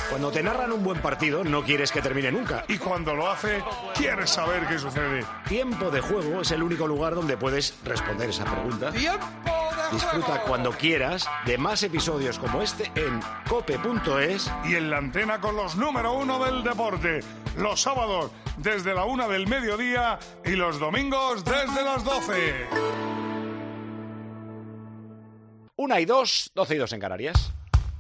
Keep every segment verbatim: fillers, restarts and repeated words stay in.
Cuando te narran un buen partido, no quieres que termine nunca. Y cuando lo hace, quieres saber qué sucede. Tiempo de Juego es el único lugar donde puedes responder esa pregunta. ¡Tiempo de Disfruta juego! cuando quieras de más episodios como este en cope punto es. Y en la antena con los número uno del deporte. Los sábados desde la una del mediodía y los domingos desde las doce. Una y dos, doce y dos en Canarias.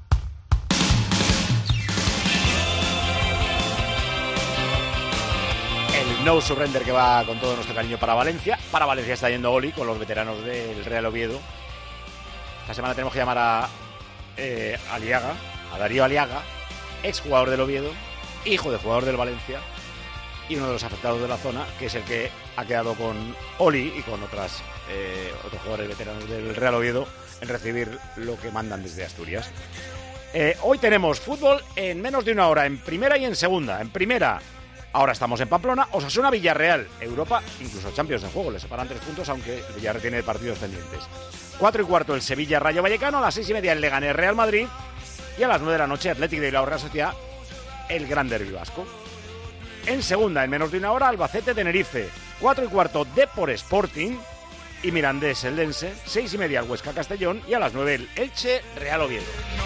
El no surrender que va con todo nuestro cariño para Valencia. Para Valencia está yendo Oli con los veteranos del Real Oviedo. Esta semana tenemos que llamar a eh, Aliaga, a Darío Aliaga, exjugador del Oviedo, hijo de jugador del Valencia y uno de los afectados de la zona, que es el que ha quedado con Oli y con otras eh, otros jugadores veteranos del Real Oviedo en recibir lo que mandan desde Asturias. Eh, hoy tenemos fútbol en menos de una hora, en primera y en segunda. En primera, ahora estamos en Pamplona, Osasuna Villarreal, Europa, incluso Champions en juego, le separan tres puntos, aunque el Villarreal tiene partidos pendientes. Cuatro y cuarto el Sevilla Rayo Vallecano, a las seis y media el Leganés Real Madrid y a las nueve de la noche Athletic de Bilbao Real Sociedad, el Gran Derbi Vasco. En segunda, en menos de una hora, Albacete Tenerife, cuatro y cuarto Depor Sporting y Mirandés Eldense, seis y media el Huesca Castellón y a las nueve el Elche Real Oviedo.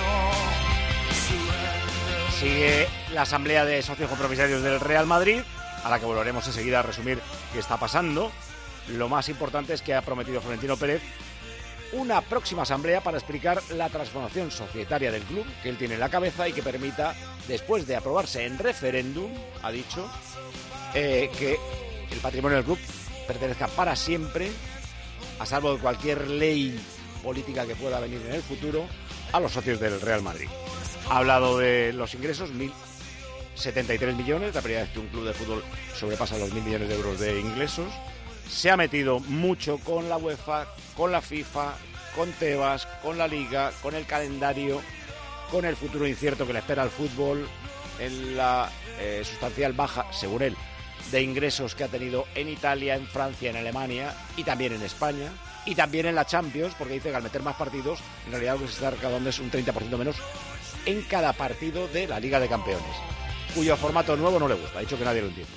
Sigue la asamblea de socios compromisarios del Real Madrid, a la que volveremos enseguida a resumir qué está pasando. Lo más importante es que ha prometido Florentino Pérez una próxima asamblea para explicar la transformación societaria del club que él tiene en la cabeza y que permita, después de aprobarse en referéndum, ha dicho, eh, que el patrimonio del club pertenezca para siempre, a salvo de cualquier ley política que pueda venir en el futuro, a los socios del Real Madrid. Ha hablado de los ingresos, mil setenta y tres millones, la primera vez que un club de fútbol sobrepasa los mil millones de euros de ingresos. Se ha metido mucho con la UEFA, con la FIFA, con Tebas, con la Liga, con el calendario, con el futuro incierto que le espera al fútbol, en la eh, sustancial baja, según él, de ingresos que ha tenido en Italia, en Francia, en Alemania y también en España y también en la Champions, porque dice que al meter más partidos, en realidad lo que se está recaudando es un treinta por ciento menos en cada partido de la Liga de Campeones, cuyo formato nuevo no le gusta, ha dicho que nadie lo entiende.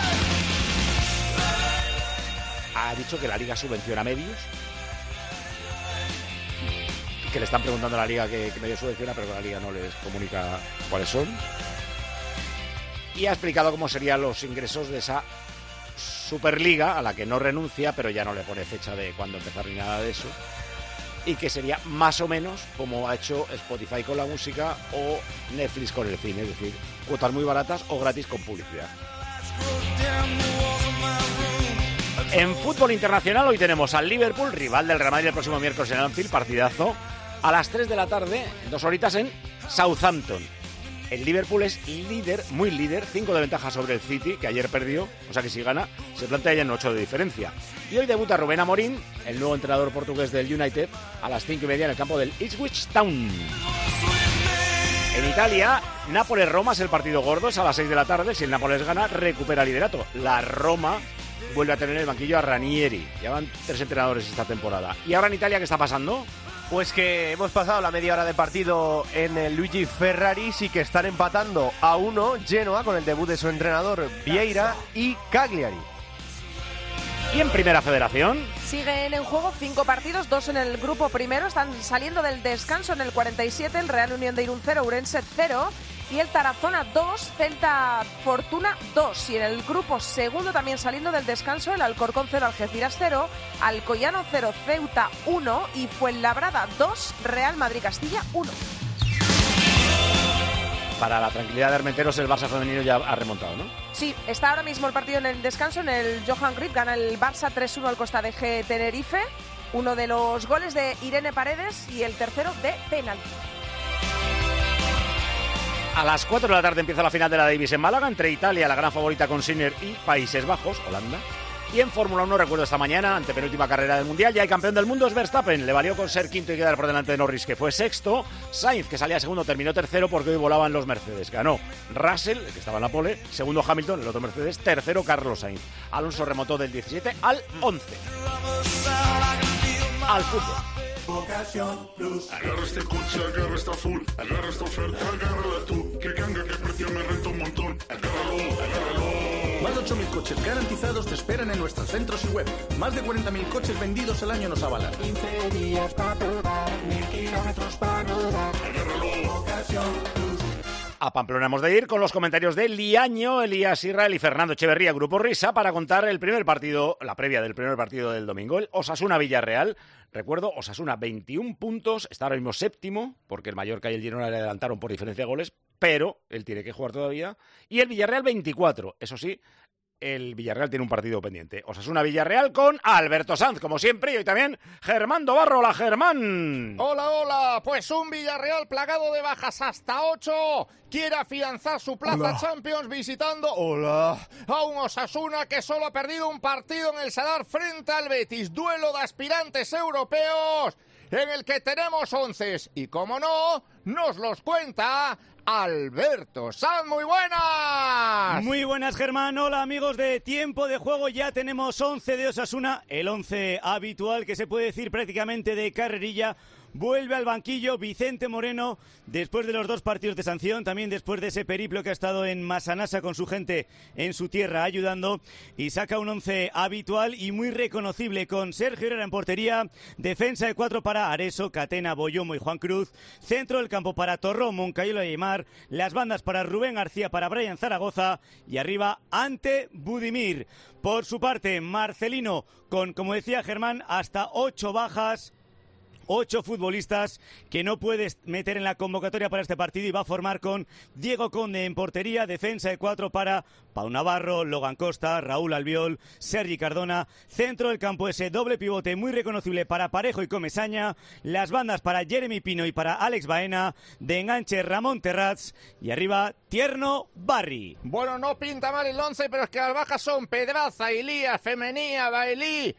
Ha dicho que la Liga subvenciona medios, que le están preguntando a la Liga qué medios subvenciona, pero que la Liga no les comunica cuáles son. Y ha explicado cómo serían los ingresos de esa Superliga, a la que no renuncia, pero ya no le pone fecha de cuándo empezar ni nada de eso. Y que sería más o menos como ha hecho Spotify con la música o Netflix con el cine, es decir, cuotas muy baratas o gratis con publicidad. En fútbol internacional hoy tenemos al Liverpool, rival del Real Madrid el próximo miércoles en Anfield, partidazo, a las tres de la tarde, dos horitas en Southampton. El Liverpool es líder, muy líder, cinco de ventaja sobre el City, que ayer perdió, o sea que si gana, se plantea ya en ocho de diferencia. Y hoy debuta Rubén Amorín, el nuevo entrenador portugués del United, a las cinco y media en el campo del Ipswich Town. En Italia, Nápoles-Roma es el partido gordo, es a las seis de la tarde, si el Nápoles gana, recupera liderato. La Roma vuelve a tener el banquillo a Ranieri, ya van tres entrenadores esta temporada. ¿Y ahora en Italia qué está pasando? Pues que hemos pasado la media hora de partido en el Luigi Ferraris y que están empatando a uno Genoa con el debut de su entrenador Vieira y Cagliari. ¿Y en Primera Federación? Siguen en juego cinco partidos, dos en el grupo primero, están saliendo del descanso en el cuarenta y siete, el Real Unión de Irún cero, Urense cero y el Tarazona dos, Celta Fortuna dos. Y en el grupo segundo también saliendo del descanso el Alcorcón cero, Algeciras cero, Alcoyano cero, Ceuta uno y Fuenlabrada dos, Real Madrid Castilla uno. Para la tranquilidad de Armenteros, el Barça femenino ya ha remontado, ¿no? Sí, está ahora mismo el partido en el descanso, en el Johan Cruyff, gana el Barça tres uno al Costa de G Tenerife, uno de los goles de Irene Paredes y el tercero de penalti. A las cuatro de la tarde empieza la final de la Davis en Málaga, entre Italia, la gran favorita con Sinner, y Países Bajos, Holanda. Y en Fórmula uno, recuerdo esta mañana, antepenúltima carrera del Mundial, ya el campeón del mundo es Verstappen. Le valió con ser quinto y quedar por delante de Norris, que fue sexto. Sainz, que salía segundo, terminó tercero porque hoy volaban los Mercedes. Ganó Russell, que estaba en la pole, segundo Hamilton, el otro Mercedes, tercero Carlos Sainz. Alonso remontó del diecisiete al once. Al fútbol. Ocasión Plus. Agarra este coche, agarra esta full, agarra esta oferta, agárrala tú, que canga ocho mil coches garantizados te esperan en nuestros centros y web. Más de cuarenta mil coches vendidos al año nos avalan. quince días para probar, mil kilómetros para rodar. A Pamplona hemos de ir con los comentarios de Liaño, Elías Israel y Fernando Echeverría, Grupo Risa, para contar el primer partido, la previa del primer partido del domingo, el Osasuna-Villarreal. Recuerdo, Osasuna veintiún puntos, está ahora mismo séptimo, porque el Mallorca y el Girona le adelantaron por diferencia de goles, pero él tiene que jugar todavía. Y el Villarreal veinticuatro, eso sí, el Villarreal tiene un partido pendiente. Osasuna-Villarreal con Alberto Sanz, como siempre, y hoy también Germán Dobarro. Hola, Germán. Hola, hola. Pues un Villarreal plagado de bajas hasta ocho. Quiere afianzar su plaza hola. Champions visitando hola, a un Osasuna que solo ha perdido un partido en el Sadar frente al Betis. Duelo de aspirantes europeos en el que tenemos once. Y como no, nos los cuenta Alberto Sanz. Muy buenas. Muy buenas, Germán. Hola, amigos de Tiempo de Juego. Ya tenemos once de Osasuna, el once habitual, que se puede decir prácticamente de carrerilla. Vuelve al banquillo Vicente Moreno después de los dos partidos de sanción, también después de ese periplo que ha estado en Masanasa con su gente en su tierra ayudando, y saca un once habitual y muy reconocible con Sergio Herrera en portería, defensa de cuatro para Areso, Catena, Boyomo y Juan Cruz, centro del campo para Torrón, Moncayola y Aymar, las bandas para Rubén García, para Brian Zaragoza y arriba ante Budimir. Por su parte, Marcelino con, como decía Germán, hasta ocho bajas. Ocho futbolistas que no puedes meter en la convocatoria para este partido, y va a formar con Diego Conde en portería, defensa de cuatro para Pau Navarro, Logan Costa, Raúl Albiol, Sergi Cardona, centro del campo ese doble pivote muy reconocible para Parejo y Comesaña, las bandas para Jeremy Pino y para Alex Baena, de enganche Ramón Terrats y arriba Tierno Barri. Bueno, no pinta mal el once, pero es que las bajas son Pedraza, Ilías, Femenía, Bailí,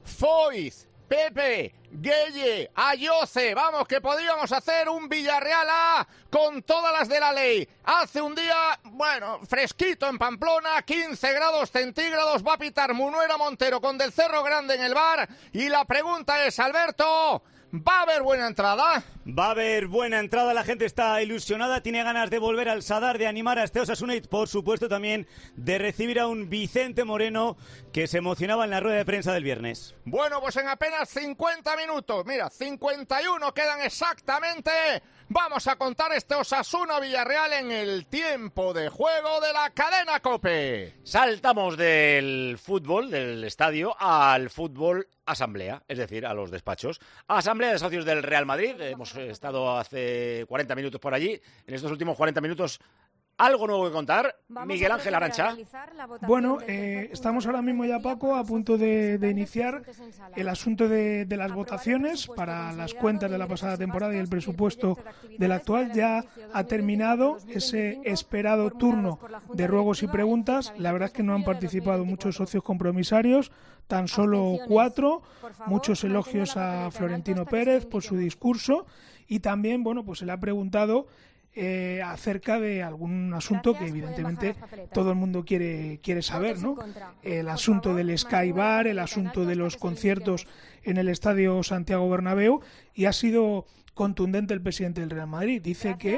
Foiz, Pepe, Gueye, Ayoce. Vamos, que podríamos hacer un Villarreal A con todas las de la ley. Hace un día, bueno, fresquito en Pamplona, quince grados centígrados. Va a pitar Munuera Montero con Del Cerro Grande en el bar. Y la pregunta es, Alberto, ¿va a haber buena entrada? Va a haber buena entrada, la gente está ilusionada, tiene ganas de volver al Sadar, de animar a este Osasuna y por supuesto también de recibir a un Vicente Moreno que se emocionaba en la rueda de prensa del viernes. Bueno, pues en apenas cincuenta minutos, mira, cincuenta y uno quedan exactamente. Vamos a contar este Osasuna Villarreal en el Tiempo de Juego de la cadena COPE. Saltamos del fútbol, del estadio, al fútbol asamblea, es decir, a los despachos. Asamblea de socios del Real Madrid. Hemos estado hace cuarenta minutos por allí. En estos últimos cuarenta minutos, ¿algo nuevo que contar? Vamos Miguel Ángel Arantxa. Bueno, eh, estamos ahora mismo ya, Paco, a punto de, de iniciar el asunto de, de las votaciones para las cuentas de la pasada temporada y el presupuesto del actual. Ya ha terminado ese esperado turno de ruegos y preguntas. La verdad es que no han participado muchos socios compromisarios, tan solo cuatro. Muchos elogios a Florentino Pérez por su discurso, y también, bueno, pues se le ha preguntado Eh, acerca de algún asunto que evidentemente todo el mundo quiere quiere saber, ¿no? El asunto del Sky Bar, el asunto de los conciertos en el Estadio Santiago Bernabéu, y ha sido contundente el presidente del Real Madrid. Dice que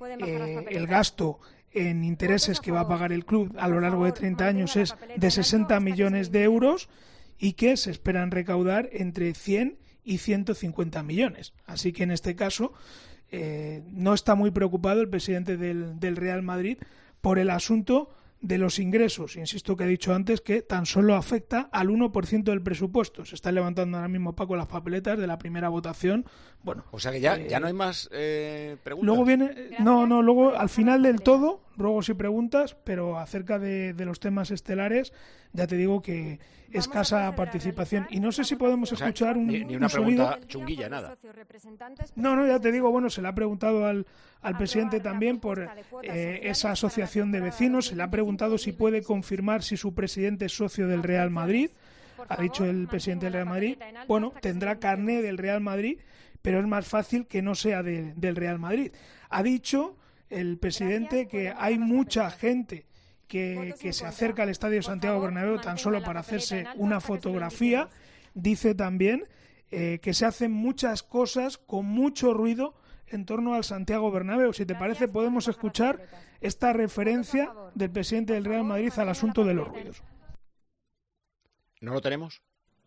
eh, el gasto en intereses que va a pagar el club a lo largo de treinta años es de sesenta millones de euros y que se esperan recaudar entre cien y ciento cincuenta millones. Así que en este caso Eh, no está muy preocupado el presidente del, del Real Madrid por el asunto de los ingresos. Insisto que he dicho antes que tan solo afecta al uno por ciento del presupuesto. Se están levantando ahora mismo, Paco, las papeletas de la primera votación. Bueno, o sea que ya, eh, ya no hay más eh, preguntas. Luego viene, no, no, luego al final del todo, ruegos y preguntas, pero acerca de, de los temas estelares, ya te digo que escasa participación. Y no sé si podemos o sea, escuchar un, ni, ni una un pregunta sonido. chunguilla, nada. No, no, ya te digo, bueno, se le ha preguntado al, al presidente también por eh, esa asociación de vecinos, se le ha preguntado si puede confirmar si su presidente es socio del Real Madrid. Ha dicho el presidente del Real Madrid, bueno, tendrá carné del Real Madrid, pero es más fácil que no sea de, del Real Madrid. Ha dicho el presidente que hay mucha gente que, que se acerca al Estadio Santiago Bernabéu tan solo para hacerse una fotografía. Dice también eh, que se hacen muchas cosas con mucho ruido en torno al Santiago Bernabéu. Si te parece, podemos escuchar esta referencia del presidente del Real Madrid al asunto de los ruidos. ¿No lo tenemos?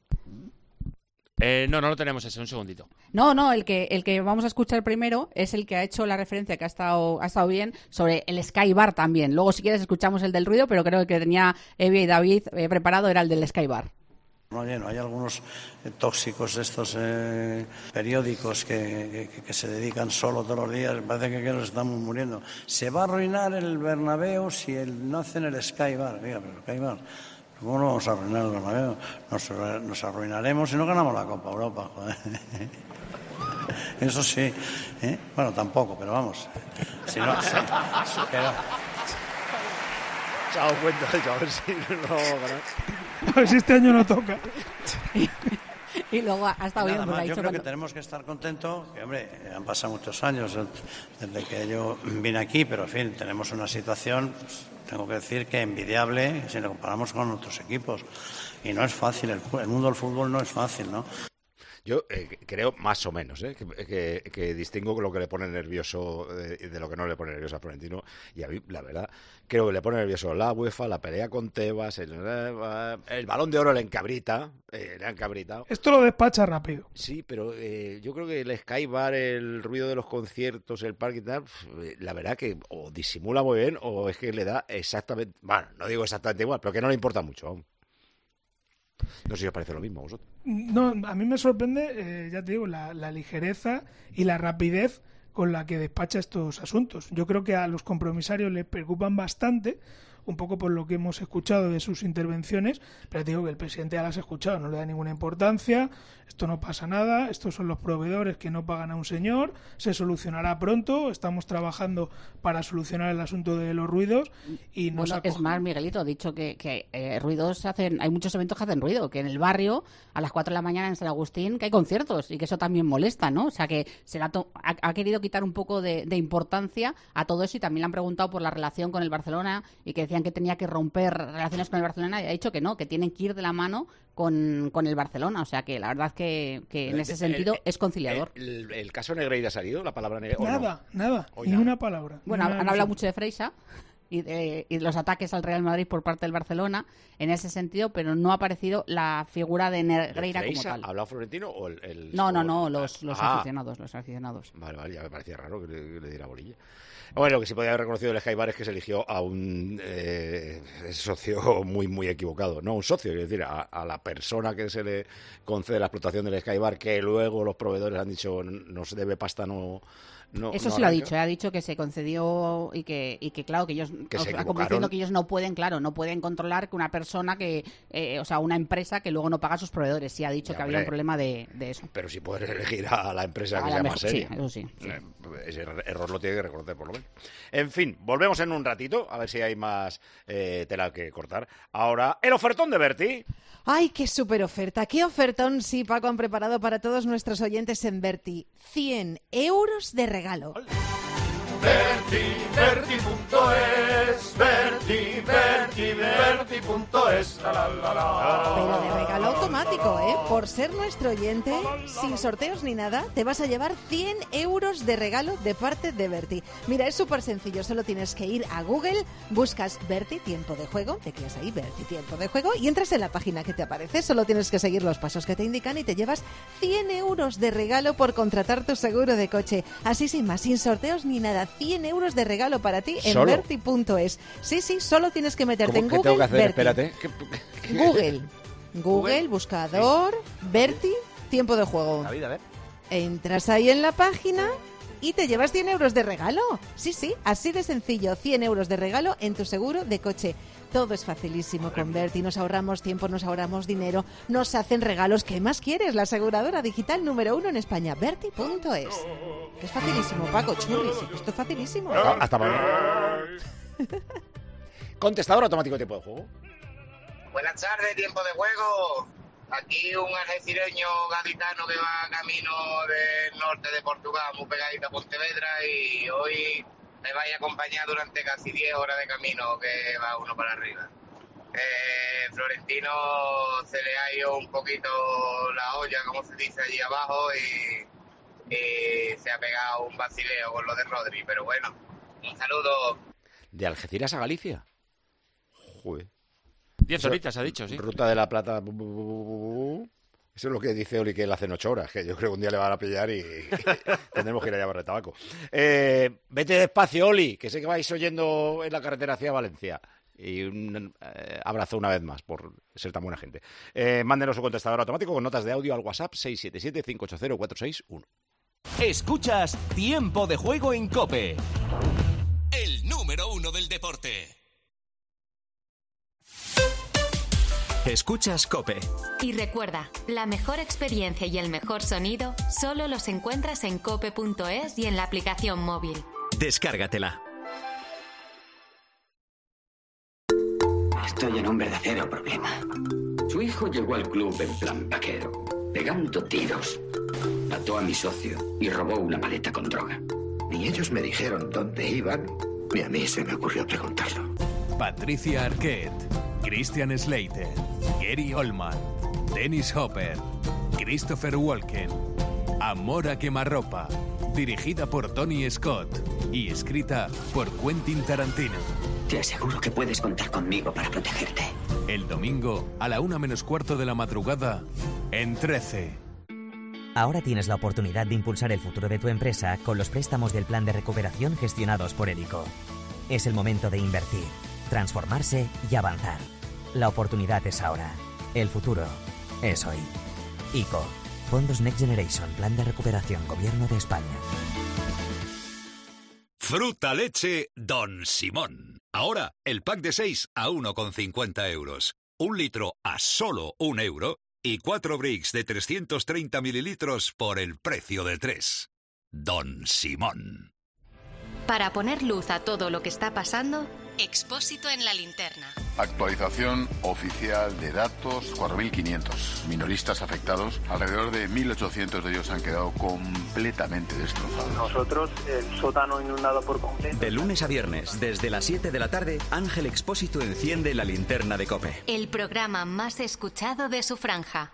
Eh, no, no lo tenemos ese, un segundito. No, no, el que el que vamos a escuchar primero es el que ha hecho la referencia, que ha estado ha estado bien, sobre el Sky Bar también. Luego, si quieres, escuchamos el del ruido, pero creo que el que tenía Evia y David eh, preparado era el del Sky Bar. Oye, no hay algunos eh, tóxicos de estos eh, periódicos que, que, que se dedican solo todos los días, parece que, que nos estamos muriendo. Se va a arruinar el Bernabéu si el, no hacen el Sky Bar. Mira, pero Sky Bar, ¿cómo no vamos a arruinar el Bernabéu? Nos, nos arruinaremos si no ganamos la Copa Europa, joder. Eso sí, ¿eh? Bueno, tampoco, pero vamos. Si no, sí, pero... Se ha dado cuenta, a ver si no ganas. A ver si este año no toca. Y luego ha estado bien. Nada más, ha yo dicho creo cuando... que tenemos que estar contentos, que hombre, han pasado muchos años desde que yo vine aquí, pero en fin, tenemos una situación, pues, tengo que decir que envidiable si lo comparamos con otros equipos. Y no es fácil, el, el mundo del fútbol no es fácil, ¿no? Yo eh, creo más o menos ¿eh? que, que, que distingo lo que le pone nervioso de, de lo que no le pone nervioso a Florentino, y a mí, la verdad, creo que le pone nervioso la UEFA, la pelea con Tebas, el, el Balón de Oro le encabrita, eh, le ha encabritado. Esto lo despacha rápido. Sí, pero eh, yo creo que el Sky Bar, el ruido de los conciertos, el parque y tal, la verdad que o disimula muy bien o es que le da exactamente, bueno, no digo exactamente igual, pero que no le importa mucho aún. No sé si os parece lo mismo a vosotros. No, a mí me sorprende, eh, ya te digo, la, la ligereza y la rapidez con la que despacha estos asuntos. Yo creo que a los compromisarios les preocupan bastante, un poco por lo que hemos escuchado de sus intervenciones, pero te digo que el presidente ya las ha escuchado, no le da ninguna importancia, esto no pasa nada, estos son los proveedores que no pagan a un señor, se solucionará pronto, estamos trabajando para solucionar el asunto de los ruidos y nos bueno, es más, Miguelito ha dicho que, que eh, ruidos hacen, hay muchos eventos que hacen ruido, que en el barrio a las cuatro de la mañana en San Agustín que hay conciertos y que eso también molesta, ¿no? O sea que se la to- ha, ha querido quitar un poco de, de importancia a todo eso y también le han preguntado por la relación con el Barcelona y que decían que tenía que romper relaciones con el Barcelona y ha dicho que no, que tienen que ir de la mano con, con el Barcelona, o sea que la verdad que, que en ese sentido el, es conciliador. El, el, el caso Negreira ha salido, la palabra Negreira. Nada, no? nada, o ni ya. una palabra. Bueno, han hablado mucho de Freixa y de, y de los ataques al Real Madrid por parte del Barcelona en ese sentido, pero no ha aparecido la figura de Negreira ¿De como tal. ¿Ha hablado Florentino o el...? el no, no, o, no, los, los ah. aficionados, los aficionados. Vale, vale, ya me parecía raro que le, que le diera bolilla. Bueno, lo que sí podía haber reconocido el Sky Bar es que se eligió a un eh, socio muy, muy equivocado. No un socio, es decir, a, a la persona que se le concede la explotación del Sky Bar, que luego los proveedores han dicho nos debe pasta, no... No, Eso no sí lo ha arranca. dicho, ha dicho que se concedió y que, y que claro, que ellos, Que se o sea, como equivocaron. diciendo que ellos no pueden, claro, no pueden controlar que una persona que, eh, o sea, una empresa que luego no paga a sus proveedores. Sí ha dicho Ya, que hombre. había un problema de, de eso. Pero si puedes elegir a la empresa A que la sea mejor- más seria. sí, eso sí, sí. Eh, Ese er- error lo tiene que reconocer por lo menos. En fin, volvemos en un ratito, a ver si hay más eh, tela que cortar. Ahora, el ofertón de Berti. ¡Ay, qué súper oferta! ¡Qué ofertón, sí, Paco, han preparado para todos nuestros oyentes en Berti! cien euros de regalo. Berti, Berti punto es, Berti, Berti, Berti punto es, la, la, la, la. Pero de regalo automático, ¿eh? Por ser nuestro oyente, sin sorteos ni nada, te vas a llevar cien euros de regalo de parte de Berti. Mira, es súper sencillo, solo tienes que ir a Google, buscas Berti Tiempo de Juego, tecleas ahí Berti Tiempo de Juego y entras en la página que te aparece, solo tienes que seguir los pasos que te indican y te llevas cien euros de regalo por contratar tu seguro de coche. Así sin más, sin sorteos ni nada, cien euros de regalo para ti en ¿Solo? Berti punto es. Sí, sí, solo tienes que meterte en ¿Cómo que Google, tengo que hacer? Berti. Espérate. ¿Qué- qué- Google. Google, buscador, Berti, tiempo de juego. David, a ver. Entras ahí en la página y te llevas cien euros de regalo. Sí, sí, así de sencillo, cien euros de regalo en tu seguro de coche. Todo es facilísimo con Berti, nos ahorramos tiempo, nos ahorramos dinero, nos hacen regalos. ¿Qué más quieres? La aseguradora digital número uno en España, Berti punto es. Que es facilísimo, Paco, churris, esto es facilísimo. Ah, hasta mañana. Contestador automático de tiempo de juego. Buenas tardes, tiempo de juego. Aquí un algecireño gaditano que va camino del norte de Portugal, muy pegadito a Pontevedra, y hoy me vais a acompañar durante casi diez horas de camino que va uno para arriba. Eh, Florentino se le ha ido un poquito la olla, como se dice allí abajo, y, y se ha pegado un vacileo con lo de Rodri, pero bueno, un saludo. ¿De Algeciras a Galicia? Joder. Diez Eso, horitas ha dicho, sí. Ruta de la Plata. bu, bu, bu, bu, bu. Eso es lo que dice Oli, que él hace en ocho horas, que yo creo que un día le van a pillar y tendremos que ir a llevar de tabaco. Eh, vete despacio, Oli, que sé que vais oyendo en la carretera hacia Valencia. Y un eh, abrazo una vez más por ser tan buena gente. Eh, mándenos su contestador automático con notas de audio al WhatsApp seis siete siete, cinco ocho cero, cuatro seis uno. Escuchas Tiempo de Juego en COPE. El número uno del deporte. Escuchas COPE. Y recuerda, la mejor experiencia y el mejor sonido solo los encuentras en cope punto es y en la aplicación móvil. Descárgatela. Estoy en un verdadero problema. Su hijo llegó al club en plan vaquero, pegando tiros. Mató a mi socio y robó una maleta con droga. Ni ellos me dijeron dónde iban, ni a mí se me ocurrió preguntarlo. Patricia Arquette, Christian Slater, Gary Oldman, Dennis Hopper, Christopher Walken. Amor a quemarropa, dirigida por Tony Scott y escrita por Quentin Tarantino. Te aseguro que puedes contar conmigo para protegerte. El domingo, a la una menos cuarto de la madrugada, en trece. Ahora tienes la oportunidad de impulsar el futuro de tu empresa con los préstamos del Plan de Recuperación gestionados por el I C O. Es el momento de invertir, transformarse y avanzar. La oportunidad es ahora. El futuro es hoy. I C O. Fondos Next Generation. Plan de Recuperación. Gobierno de España. Fruta leche Don Simón. Ahora, el pack de seis a uno con cincuenta euros. Un litro a solo un euro. Y cuatro bricks de trescientos treinta mililitros por el precio de tres. Don Simón. Para poner luz a todo lo que está pasando, Expósito en la linterna. Actualización oficial de datos, cuatro mil quinientos minoristas afectados. Alrededor de mil ochocientos de ellos han quedado completamente destrozados. Nosotros, el sótano inundado por completo. De lunes a viernes, desde las siete de la tarde, Ángel Expósito enciende la linterna de COPE. El programa más escuchado de su franja.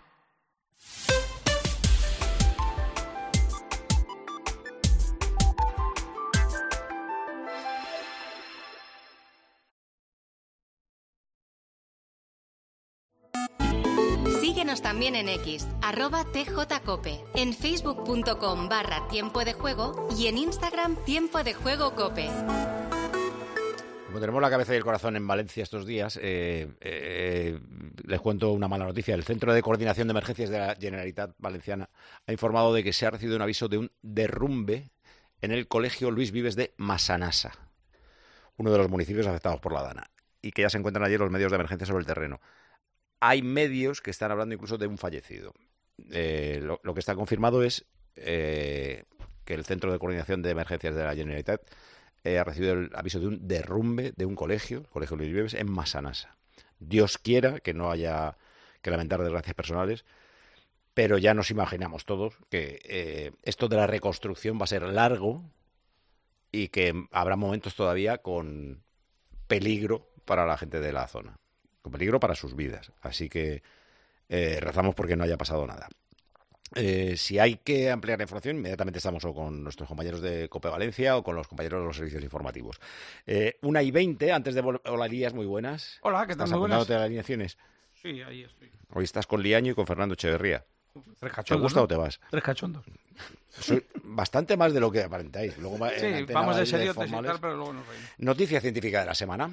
Síguenos también en X, arroba tjcope, en facebook.com barra tiempo de juego y en Instagram tiempo de juego cope. Como tenemos la cabeza y el corazón en Valencia estos días, eh, eh, les cuento una mala noticia. El Centro de Coordinación de Emergencias de la Generalitat Valenciana ha informado de que se ha recibido un aviso de un derrumbe en el Colegio Luis Vives de Massanassa, uno de los municipios afectados por la Dana, y que ya se encuentran allí los medios de emergencia sobre el terreno. Hay medios que están hablando incluso de un fallecido. Eh, lo, lo que está confirmado es eh, que el Centro de Coordinación de Emergencias de la Generalitat eh, ha recibido el aviso de un derrumbe de un colegio, el Colegio Luis Vives, en Massanassa. Dios quiera que no haya que lamentar desgracias personales, pero ya nos imaginamos todos que eh, esto de la reconstrucción va a ser largo y que habrá momentos todavía con peligro para la gente de la zona. Con peligro para sus vidas. Así que eh, rezamos porque no haya pasado nada. Eh, si hay que ampliar la información, inmediatamente estamos o con nuestros compañeros de COPE Valencia o con los compañeros de los servicios informativos. Eh, una y veinte, antes de... Vol- Hola, Elías, muy buenas. Hola, ¿qué tal? ¿Estás Muy buenas. apuntándote a las alineaciones? Sí, ahí estoy. Hoy estás con Liaño y con Fernando Echeverría. Tres ¿Te cachondos, gusta ¿no? o te vas? Tres cachondos. Soy bastante más de lo que aparentáis. Luego, Sí, en antena vamos de vais seriotes y formales. tal, pero luego nos reímos. Noticia científica de la semana.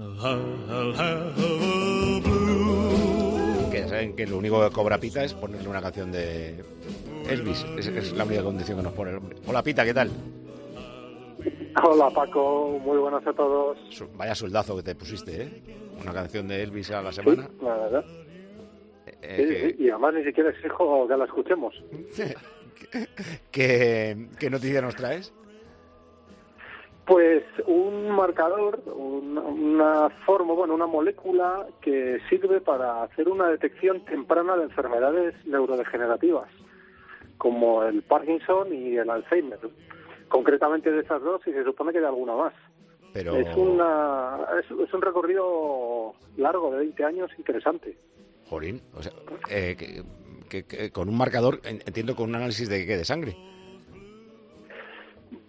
Que ya saben que lo único que cobra Pita es ponerle una canción de Elvis. Es, es la única condición que nos pone el hombre. Hola, Pita, ¿qué tal? Hola, Paco. Muy buenas a todos. Su- Vaya soldazo que te pusiste, ¿eh? Una canción de Elvis a la semana. Sí, la verdad. Eh, Sí, sí, y además ni siquiera exijo que la escuchemos. ¿Qué, ¿Qué noticia nos traes? Pues un marcador, un- una forma, bueno, una molécula que sirve para hacer una detección temprana de enfermedades neurodegenerativas, como el Parkinson y el Alzheimer. Concretamente de esas dos, y se supone que de alguna más. Pero... Es, una, es, es un recorrido largo de veinte años interesante. Jolín, o sea, eh, que, que- que con un marcador, en- entiendo con un análisis de qué, de sangre.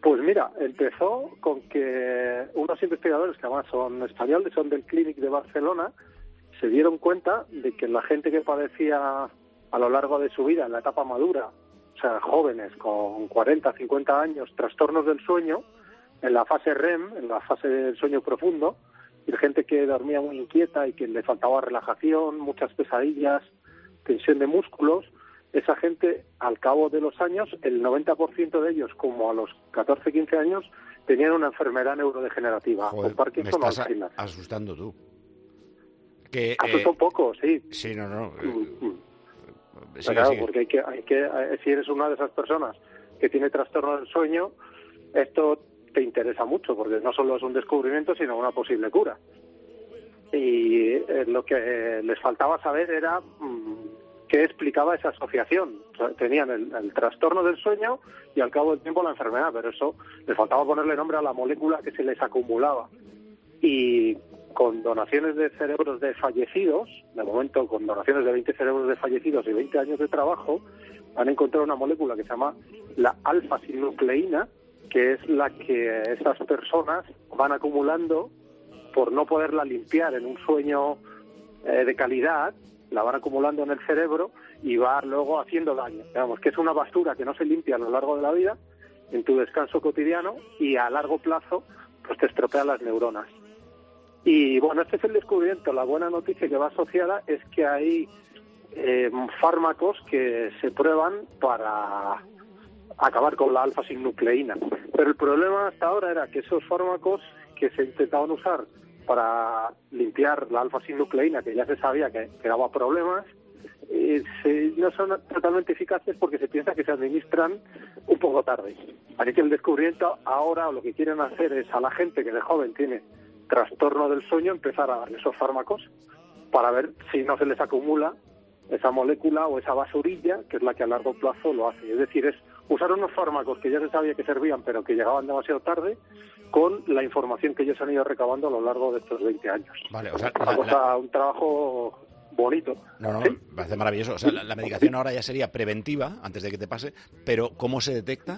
Pues mira, empezó con que unos investigadores, que además son españoles, son del Clínic de Barcelona, se dieron cuenta de que la gente que padecía a lo largo de su vida, en la etapa madura, o sea, jóvenes con cuarenta, cincuenta años, trastornos del sueño, en la fase R E M, en la fase del sueño profundo, y gente que dormía muy inquieta y que le faltaba relajación, muchas pesadillas, tensión de músculos, esa gente, al cabo de los años, el noventa por ciento de ellos, como a los catorce, quince años, tenían una enfermedad neurodegenerativa, Joder, o Parkinson me o estás Alzheimer. a- asustando tú. Que, Asusta eh, un poco, sí. Sí, no, no. Mm. Sigue, claro, sigue. porque hay que, hay que, eh, si eres una de esas personas que tiene trastorno del sueño, esto te interesa mucho, porque no solo es un descubrimiento, sino una posible cura. Y eh, lo que eh, les faltaba saber era mmm, qué explicaba esa asociación. O sea, tenían el, el trastorno del sueño y al cabo del tiempo la enfermedad, pero eso les faltaba ponerle nombre a la molécula que se les acumulaba. Y con donaciones de cerebros de fallecidos, de momento con donaciones de veinte cerebros de fallecidos y veinte años de trabajo, han encontrado una molécula que se llama la alfa-sinucleína, que es la que esas personas van acumulando por no poderla limpiar en un sueño eh, de calidad, la van acumulando en el cerebro y va luego haciendo daño. Digamos que es una basura que no se limpia a lo largo de la vida, en tu descanso cotidiano, y a largo plazo pues te estropea las neuronas. Y bueno, este es el descubrimiento. La buena noticia que va asociada es que hay eh, fármacos que se prueban para acabar con la alfa-sinucleína. Pero el problema hasta ahora era que esos fármacos que se intentaban usar para limpiar la alfa-sinucleína, que ya se sabía que, que daba problemas, eh, se, no son totalmente eficaces porque se piensa que se administran un poco tarde. Así que el descubrimiento ahora lo que quieren hacer es a la gente que de joven tiene trastorno del sueño empezar a dar esos fármacos para ver si no se les acumula esa molécula o esa basurilla que es la que a largo plazo lo hace. Es decir, es usar unos fármacos que ya se sabía que servían pero que llegaban demasiado tarde con la información que ellos han ido recabando a lo largo de estos veinte años. Vale, o sea, Una la- cosa, la- un trabajo bonito. No, no, ¿Sí? me parece maravilloso. O sea, la, la medicación ahora ya sería preventiva, antes de que te pase, pero ¿cómo se detecta?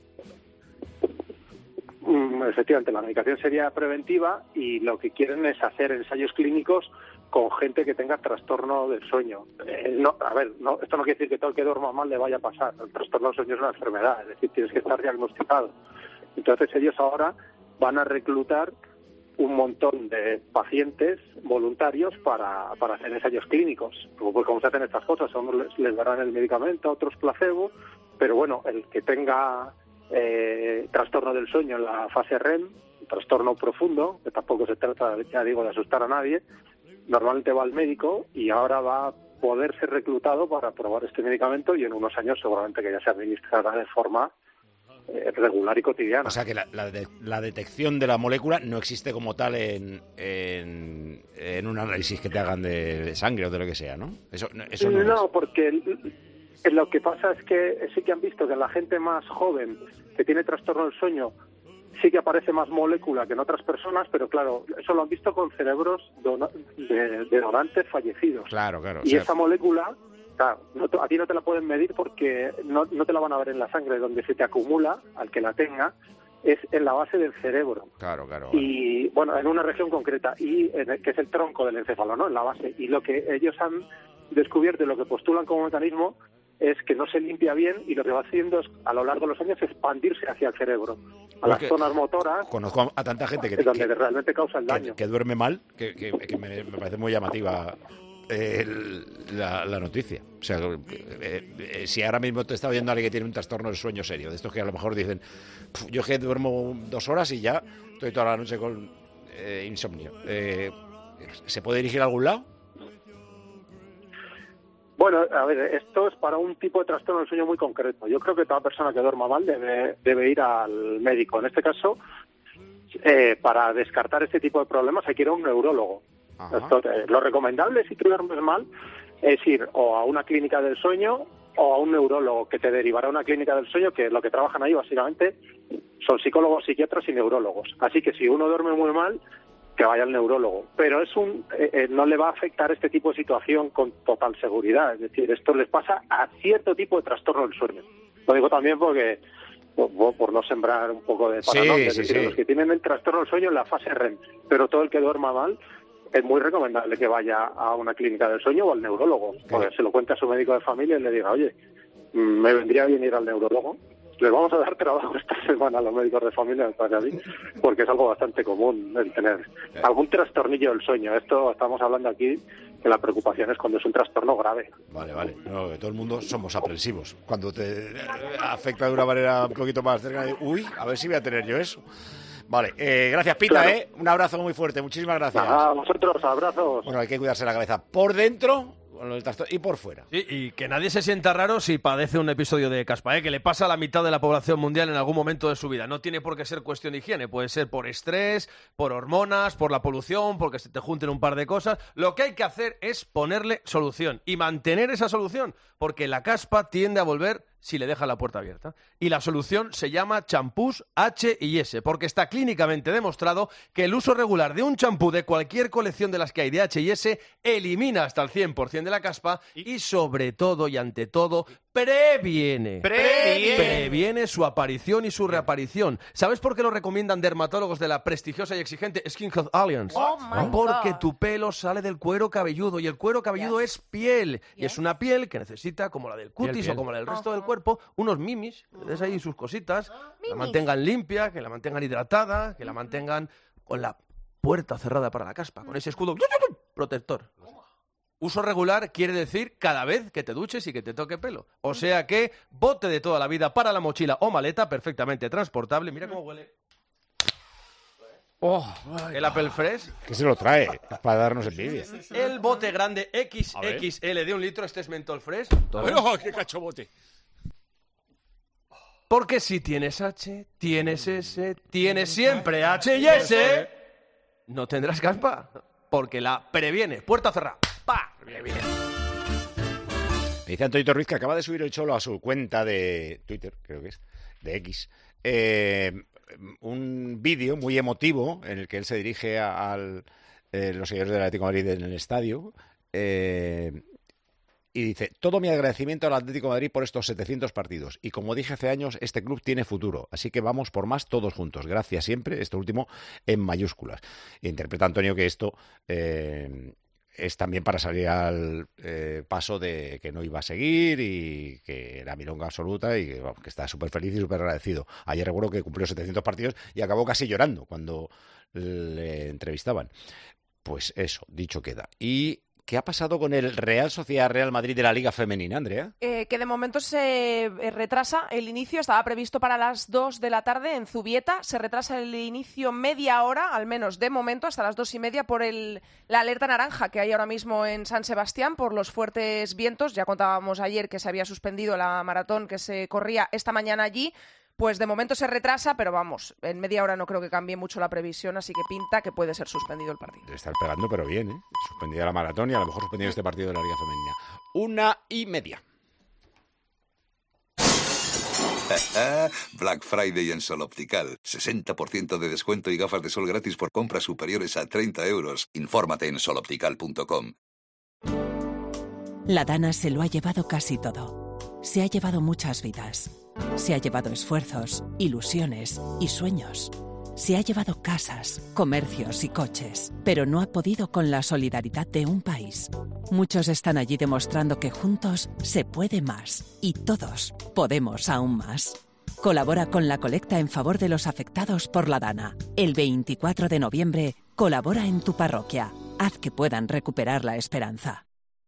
Mm, efectivamente, la medicación sería preventiva y lo que quieren es hacer ensayos clínicos con gente que tenga trastorno del sueño. Eh, no, a ver, no, esto no quiere decir que todo el que duerma mal le vaya a pasar. El trastorno del sueño es una enfermedad, es decir, tienes que estar diagnosticado. Entonces ellos ahora van a reclutar un montón de pacientes voluntarios para, para hacer ensayos clínicos. Pues como se hacen estas cosas, a unos les, les darán el medicamento, a otros placebo, pero bueno, el que tenga eh, trastorno del sueño en la fase R E M, trastorno profundo, que tampoco se trata, ya digo, de asustar a nadie, normalmente va al médico y ahora va a poder ser reclutado para probar este medicamento y en unos años seguramente que ya se administrará de forma eh, regular y cotidiana. O sea, que la, la, de- la detección de la molécula no existe como tal en, en, en un análisis que te hagan de, de sangre o de lo que sea, ¿no? Eso, no- eso no, no, es. porque el- el- lo que pasa es que sí que han visto que en la gente más joven que tiene trastorno del sueño sí que aparece más molécula que en otras personas, pero claro, eso lo han visto con cerebros dona- de, de donantes fallecidos. Claro, claro. o Y sea, esa molécula, claro, no te- a ti no te la pueden medir porque no, no te la van a ver en la sangre, donde se te acumula, al que la tenga, es en la base del cerebro. Claro, claro. Y bueno, en una región concreta, y en el- que es el tronco del encéfalo, ¿no? En la base. Y lo que ellos han descubierto y lo que postulan como mecanismo es que no se limpia bien y lo que va haciendo es, a lo largo de los años, expandirse hacia el cerebro, a las Porque zonas motoras, Conozco a, a tanta gente que, es donde que- realmente causa el que- daño. que duerme mal, que, que- que me, me parece muy llamativa eh, el- la, la noticia. O sea, eh, eh, si ahora mismo te está oyendo alguien que tiene un trastorno del sueño serio, de estos que a lo mejor dicen, "Puf, yo es que duermo dos horas y ya estoy toda la noche con eh, insomnio. Eh, ¿Se puede dirigir a algún lado? Bueno, a ver, esto es para un tipo de trastorno del sueño muy concreto. Yo creo que toda persona que duerma mal debe, debe ir al médico. En este caso, eh, para descartar este tipo de problemas hay que ir a un neurólogo. Esto, eh, lo recomendable, si tú duermes mal, es ir o a una clínica del sueño o a un neurólogo que te derivará a una clínica del sueño, que lo que trabajan ahí básicamente son psicólogos, psiquiatras y neurólogos. Así que si uno duerme muy mal, que vaya al neurólogo. Pero es un eh, eh, no le va a afectar este tipo de situación con total seguridad. Es decir, esto les pasa a cierto tipo de trastorno del sueño. Lo digo también porque por, por no sembrar un poco de paranoia. Sí, es sí, decir, sí. los que tienen el trastorno del sueño en la fase R E M, pero todo el que duerma mal, es muy recomendable que vaya a una clínica del sueño o al neurólogo, porque se lo cuente a su médico de familia y le diga, oye, me vendría bien ir al neurólogo. Les vamos a dar trabajo esta semana a los médicos de familia, me parece a mí, porque es algo bastante común el tener algún trastornillo del sueño. Esto estamos hablando aquí que la preocupación es cuando es un trastorno grave. Vale, vale. No, que todo el mundo somos aprensivos. Cuando te afecta de una manera un poquito más cercana, de, uy, a ver si voy a tener yo eso. Vale, eh, gracias Pita, Claro. ¿eh? Un abrazo muy fuerte, muchísimas gracias. A vosotros, abrazos. Bueno, hay que cuidarse la cabeza por dentro con el trastorno y por fuera. Sí, y que nadie se sienta raro si padece un episodio de caspa, ¿eh? Que le pasa a la mitad de la población mundial en algún momento de su vida. No tiene por qué ser cuestión de higiene, puede ser por estrés, por hormonas, por la polución, porque se te junten un par de cosas. Lo que hay que hacer es ponerle solución y mantener esa solución, porque la caspa tiende a volver si le deja la puerta abierta. Y la solución se llama champús H y S, porque está clínicamente demostrado que el uso regular de un champú de cualquier colección de las que hay de H y S elimina hasta el cien por ciento de la caspa y sobre todo y ante todo previene. Previene. Previene su aparición y su reaparición. ¿Sabes por qué lo recomiendan dermatólogos de la prestigiosa y exigente Skin Health Alliance? Oh, my Porque God. tu pelo sale del cuero cabelludo y el cuero cabelludo es piel. Y es una piel que necesita, como la del cutis Piel, piel. o como la del resto del cuerpo, unos mimis, que le des ahí sus cositas, que la mantengan limpia, que la mantengan hidratada, que la mantengan con la puerta cerrada para la caspa, con ese escudo protector. Uso regular quiere decir cada vez que te duches y que te toque pelo. O sea que bote de toda la vida para la mochila o maleta, perfectamente transportable. Mira cómo huele. Oh, el Apple Fresh. Que se lo trae para darnos envidia. El bote grande X ver. X L de un litro, este es Mentol Fresh. A ver, oh, qué cacho bote. Porque si tienes H, tienes S, tienes siempre H y S, no tendrás caspa. Porque la previene. Puerta cerrada. ¡Pa! Previene. Me dice Antonio Ruiz que acaba de subir el Cholo a su cuenta de Twitter, creo que es, de X, eh, un vídeo muy emotivo en el que él se dirige a, al, eh, los seguidores del Atlético de Madrid en el estadio eh, y dice, todo mi agradecimiento al Atlético de Madrid por estos setecientos partidos y como dije hace años, este club tiene futuro, así que vamos por más todos juntos, gracias siempre, esto último en mayúsculas. E interpreta Antonio que esto... Eh, es también para salir al eh, paso de que no iba a seguir y que era milonga absoluta y que, bueno, que está súper feliz y súper agradecido. Ayer recuerdo que cumplió setecientos partidos y acabó casi llorando cuando le entrevistaban. Pues eso, dicho queda. ¿Y qué ha pasado con el Real Sociedad Real Madrid de la Liga Femenina, Andrea? Eh, que de momento se eh, retrasa el inicio, estaba previsto para las dos de la tarde en Zubieta, se retrasa el inicio media hora, al menos de momento, hasta las dos y media por el, la alerta naranja que hay ahora mismo en San Sebastián por los fuertes vientos. Ya contábamos ayer que se había suspendido la maratón que se corría esta mañana allí. Pues de momento se retrasa, pero vamos, en media hora no creo que cambie mucho la previsión, así que pinta que puede ser suspendido el partido. Debe estar pegando, pero bien, ¿eh? Suspendida la maratón y a lo mejor suspendida este partido de la Liga Femenina. Una y media. Black Friday en Sol Optical. sesenta por ciento de descuento y gafas de sol gratis por compras superiores a treinta euros. Infórmate en sol optical punto com. La Dana se lo ha llevado casi todo. Se ha llevado muchas vidas. Se ha llevado esfuerzos, ilusiones y sueños. Se ha llevado casas, comercios y coches, pero no ha podido con la solidaridad de un país. Muchos están allí demostrando que juntos se puede más y todos podemos aún más. Colabora con la colecta en favor de los afectados por la Dana. El veinticuatro de noviembre, colabora en tu parroquia. Haz que puedan recuperar la esperanza.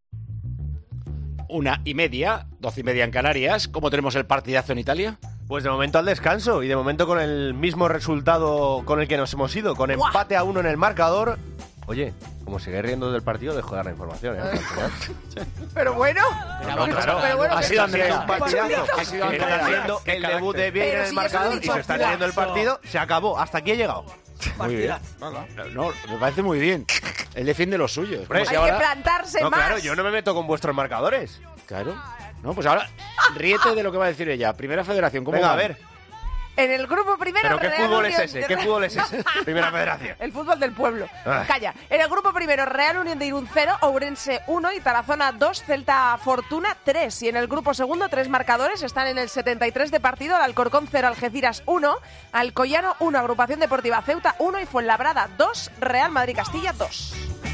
Una y media, doce y media en Canarias. ¿Cómo tenemos el partidazo en Italia? Pues de momento al descanso y de momento con el mismo resultado con el que nos hemos ido, con empate a uno en el marcador. Oye, como sigue riendo del partido, dejo de dar la información, ¿eh? Pero bueno, No, no, claro. pero bueno, ha que sido sí, un sí, partidazo. sí, Ha sí, sido sí, está sí, haciendo sí, el sí, debut de sí, Vieira en pero el si ya se lo he marcador y dicho, se está teniendo el partidazo. partido. Se acabó. Hasta aquí he llegado. Muy bien. No, me parece muy bien. Él defiende los suyos. Hombre, Como si hay que ahora- plantarse No, más. claro, yo no me meto con vuestros marcadores. Claro. No, pues ahora ríete de lo que va a decir ella. Primera Federación, ¿cómo Venga, va? a ver. En el grupo primero... ¿Pero qué Real fútbol Unión es ese? de- ¿Qué fútbol es ese? Primera Federación. El fútbol del pueblo. Ah. Calla. En el grupo primero, Real Unión de Irún cero, Ourense uno y Tarazona dos, Celta Fortuna tres. Y en el grupo segundo, tres marcadores. Están en el setenta y tres de partido, el Alcorcón cero, Algeciras uno, Alcoyano uno, Agrupación Deportiva Ceuta uno y Fuenlabrada dos, Real Madrid Castilla dos.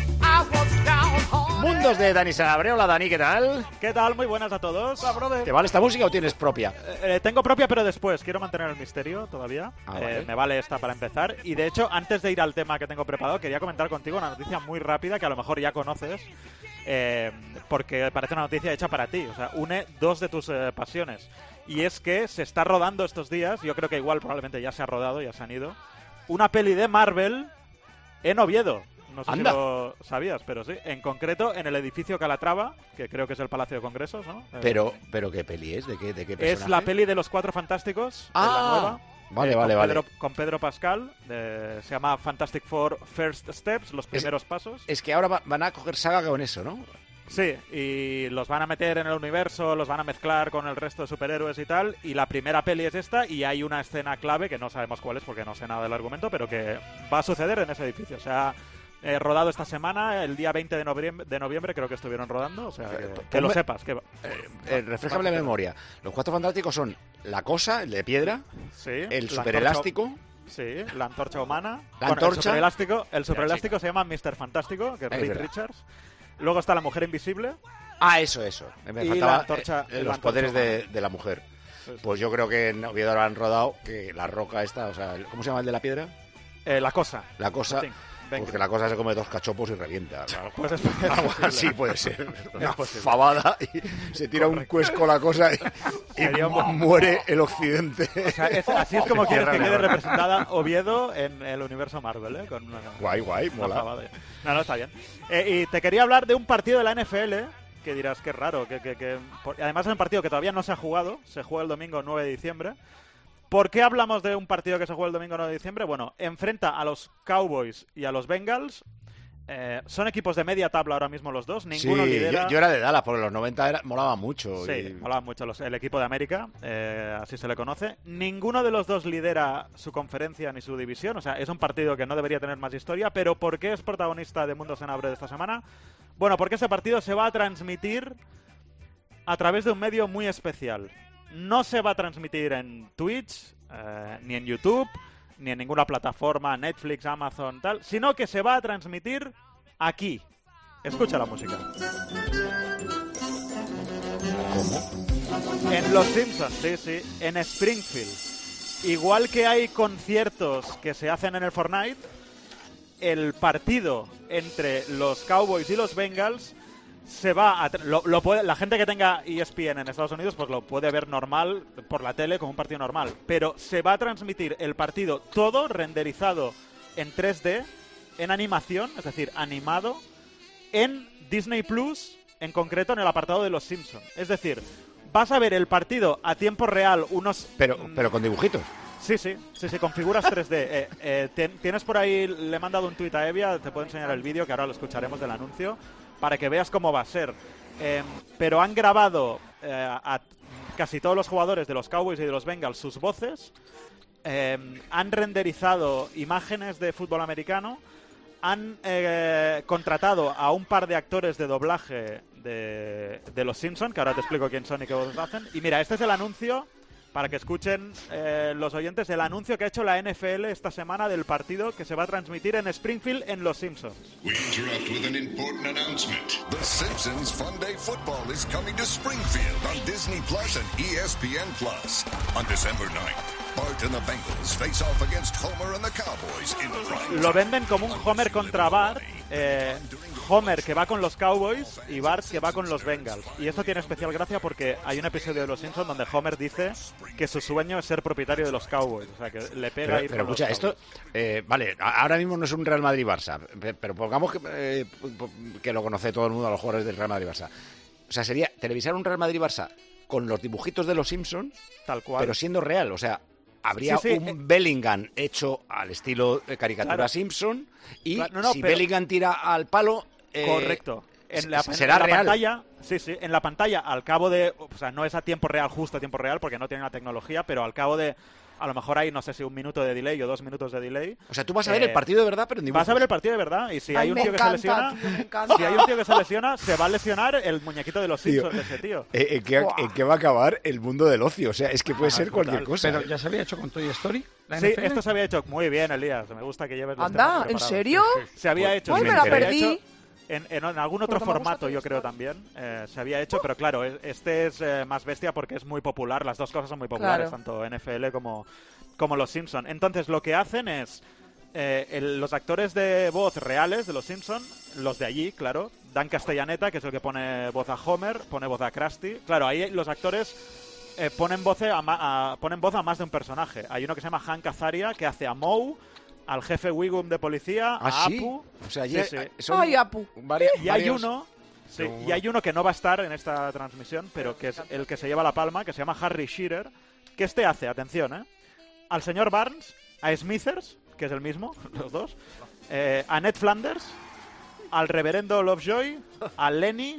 Mundos de Dani Sanabria. Hola, Dani, ¿qué tal? ¿Qué tal? Muy buenas a todos. ¿Te vale esta música o tienes propia? Eh, tengo propia, pero después. Quiero mantener el misterio todavía. Ah, Eh, vale. me vale esta para empezar. Y de hecho, antes de ir al tema que tengo preparado, quería comentar contigo una noticia muy rápida que a lo mejor ya conoces, eh, porque parece una noticia hecha para ti. O sea, une dos de tus eh, pasiones. Y es que se está rodando estos días, yo creo que igual probablemente ya se ha rodado, ya se han ido, una peli de Marvel en Oviedo. No sé Anda. si lo sabías, pero sí. En concreto, en el edificio Calatrava, que creo que es el Palacio de Congresos, ¿no? Eh, Pero, pero ¿qué peli es? ¿De qué, de qué es personaje? la peli de los Cuatro Fantásticos, Ah, la nueva. vale, eh, vale, con vale. Pedro, con Pedro Pascal. de- se llama Fantastic Four First Steps, los primeros pasos. Es que ahora va- van a coger saga con eso, ¿no? Sí, y los van a meter en el universo, los van a mezclar con el resto de superhéroes y tal. Y la primera peli es esta, y hay una escena clave que no sabemos cuál es porque no sé nada del argumento, pero que va a suceder en ese edificio. O sea, eh, rodado esta semana, el día veinte de noviembre, de noviembre creo que estuvieron rodando. O sea, que, que lo Ponme- sepas. Que, Eh, eh, refrescame la memoria. Los Cuatro Fantásticos son la cosa, el de piedra, Sí, el la superelástico. antorcha- Sí, la antorcha humana. La Bueno, antorcha. El superelástico, el La superelástico se llama mister Fantástico, que es Es Reed verdad. Richards. Luego está la mujer invisible. Ah, eso, eso. Me Y faltaba la antorcha- eh, y la los antorcha poderes de, humana. de la mujer. Sí, sí. Pues yo creo que en Oviedo lo han rodado, que la roca esta, o sea, ¿cómo se llama el de la piedra? Eh, la cosa. La cosa, Sí, venga. porque la cosa se come dos cachopos y revienta. Claro. Pues es- Algo es posible. así puede ser. Una Es posible. fabada y se tira un cuesco la cosa y, y Sería un mu- buen- muere el occidente. O sea, es- así es como Se quieres cierra que quede mejor. representada Oviedo en el universo Marvel, ¿eh? Con una, Guay, guay, una mola. fabada. No, no, está bien. Eh, y te quería hablar de un partido de la N F L, que dirás que es raro, que, que, que- por- además es un partido que todavía no se ha jugado, se juega el domingo nueve de diciembre. ¿Por qué hablamos de un partido que se juega el domingo nueve de diciembre? Bueno, enfrenta a los Cowboys y a los Bengals. Eh, son equipos de media tabla ahora mismo los dos, ninguno Sí, lidera. yo, yo era de Dallas, porque los noventa era, molaba mucho. Sí, y- molaban mucho los- el equipo de América, eh, así se le conoce. Ninguno de los dos lidera su conferencia ni su división, o sea, es un partido que no debería tener más historia, pero ¿por qué es protagonista de Mundo Senabre de esta semana? Bueno, porque ese partido se va a transmitir a través de un medio muy especial. No se va a transmitir en Twitch, eh, ni en YouTube, ni en ninguna plataforma, Netflix, Amazon, tal, sino que se va a transmitir aquí. Escucha la música. ¿Cómo? En Los Simpsons, sí, sí, en Springfield. Igual que hay conciertos que se hacen en el Fortnite, el partido entre los Cowboys y los Bengals se va a... tra- Lo, lo puede, la gente que tenga E S P N en Estados Unidos pues lo puede ver normal por la tele como un partido normal, pero se va a transmitir el partido todo renderizado en tres D, en animación, es decir, animado, en Disney Plus, en concreto en el apartado de Los Simpsons. Es decir, vas a ver el partido a tiempo real, unos... Pero, pero con dibujitos. Sí, sí, sí, sí, con figuras tres D. Eh, eh, ten- tienes por ahí, le he mandado un tuit a Evia, te puedo enseñar el vídeo, que ahora lo escucharemos del anuncio, para que veas cómo va a ser. Eh, pero han grabado eh, a casi todos los jugadores de los Cowboys y de los Bengals sus voces, eh, han renderizado imágenes de fútbol americano, han eh, contratado a un par de actores de doblaje de, de Los Simpsons, que ahora te explico quién son y qué voces hacen. Y mira, este es el anuncio, para que escuchen eh, los oyentes, el anuncio que ha hecho la N F L esta semana del partido que se va a transmitir en Springfield en Los Simpsons. We interrupt with an important announcement. The Simpsons Fun Day Football is coming to Springfield on Disney Plus and E S P N Plus. On December ninth, Bart and the Bengals face off against Homer and the Cowboys in prime Lo time. venden como un Homer contra Bart, eh, Homer que va con los Cowboys y Bart que va con los Bengals. Y esto tiene especial gracia porque hay un episodio de Los Simpsons donde Homer dice que su sueño es ser propietario de los Cowboys. O sea, que le pega Pero, ir pero con los escucha, esto, Cowboys. eh, vale, a- ahora mismo no es un Real Madrid-Barça, pe- pero pongamos que, eh, p- que lo conoce todo el mundo a los jugadores del Real Madrid-Barça. O sea, sería televisar un Real Madrid-Barça con los dibujitos de los Simpsons, Tal cual. pero siendo real. O sea, habría Sí, sí, un eh. Bellingham hecho al estilo de caricatura Claro. Simpson y Claro, no, no, si pero- Bellingham tira al palo... eh, Correcto. En la, s- será en la real. pantalla, sí, sí, en la pantalla, al cabo de, o sea, no es a tiempo real, justo a tiempo real, porque no tiene la tecnología, pero al cabo de A lo mejor hay, no sé si un minuto de delay o dos minutos de delay. O sea, tú vas a ver Eh, el partido de verdad, pero en dibujos. Vas a ver el partido de verdad y si Ay, hay un me tío que encanta, se lesiona, tío, me encanta. si hay un tío que se lesiona, se va a lesionar el muñequito de los Tío. Simpsons de ese tío. Eh, ¿En qué, en qué va a acabar el mundo del ocio? O sea, es que puede Ah, ser es cualquier brutal. cosa. Pero ¿eh? ya se había hecho con Toy Story. ¿La Sí, N F L? esto se había hecho muy bien, Elías. Me gusta que lleves los Anda, temas ¿en preparados. serio? Se había hecho. Ay, sí, me la se había perdí. hecho En, en, en algún otro Porque me gusta formato, Toy yo creo Story. también, eh, se había hecho, pero claro, es- este es eh, más bestia porque es muy popular. Las dos cosas son muy populares, Claro. tanto N F L como, como los Simpson. Entonces, lo que hacen es eh, el- los actores de voz reales de los Simpson, los de allí, claro, Dan Castellaneta, que es el que pone voz a Homer, pone voz a Krusty. Claro, ahí los actores eh, ponen, voce a, ma- a- ponen voz a más de un personaje. Hay uno que se llama Hank Azaria, que hace a Moe, al jefe Wiggum de policía, ¿Ah, a sí? Apu. O sea, Sí, ya- sí. son Ay, Apu. varia- Y hay varios- uno, sí, Pero y hay uno que no va a estar en esta transmisión, pero que es el que se lleva la palma, que se llama Harry Shearer, que este hace, atención, ¿eh? Al señor Barnes, a Smithers, que es el mismo, los dos, eh, a Ned Flanders, al reverendo Lovejoy, a Lenny,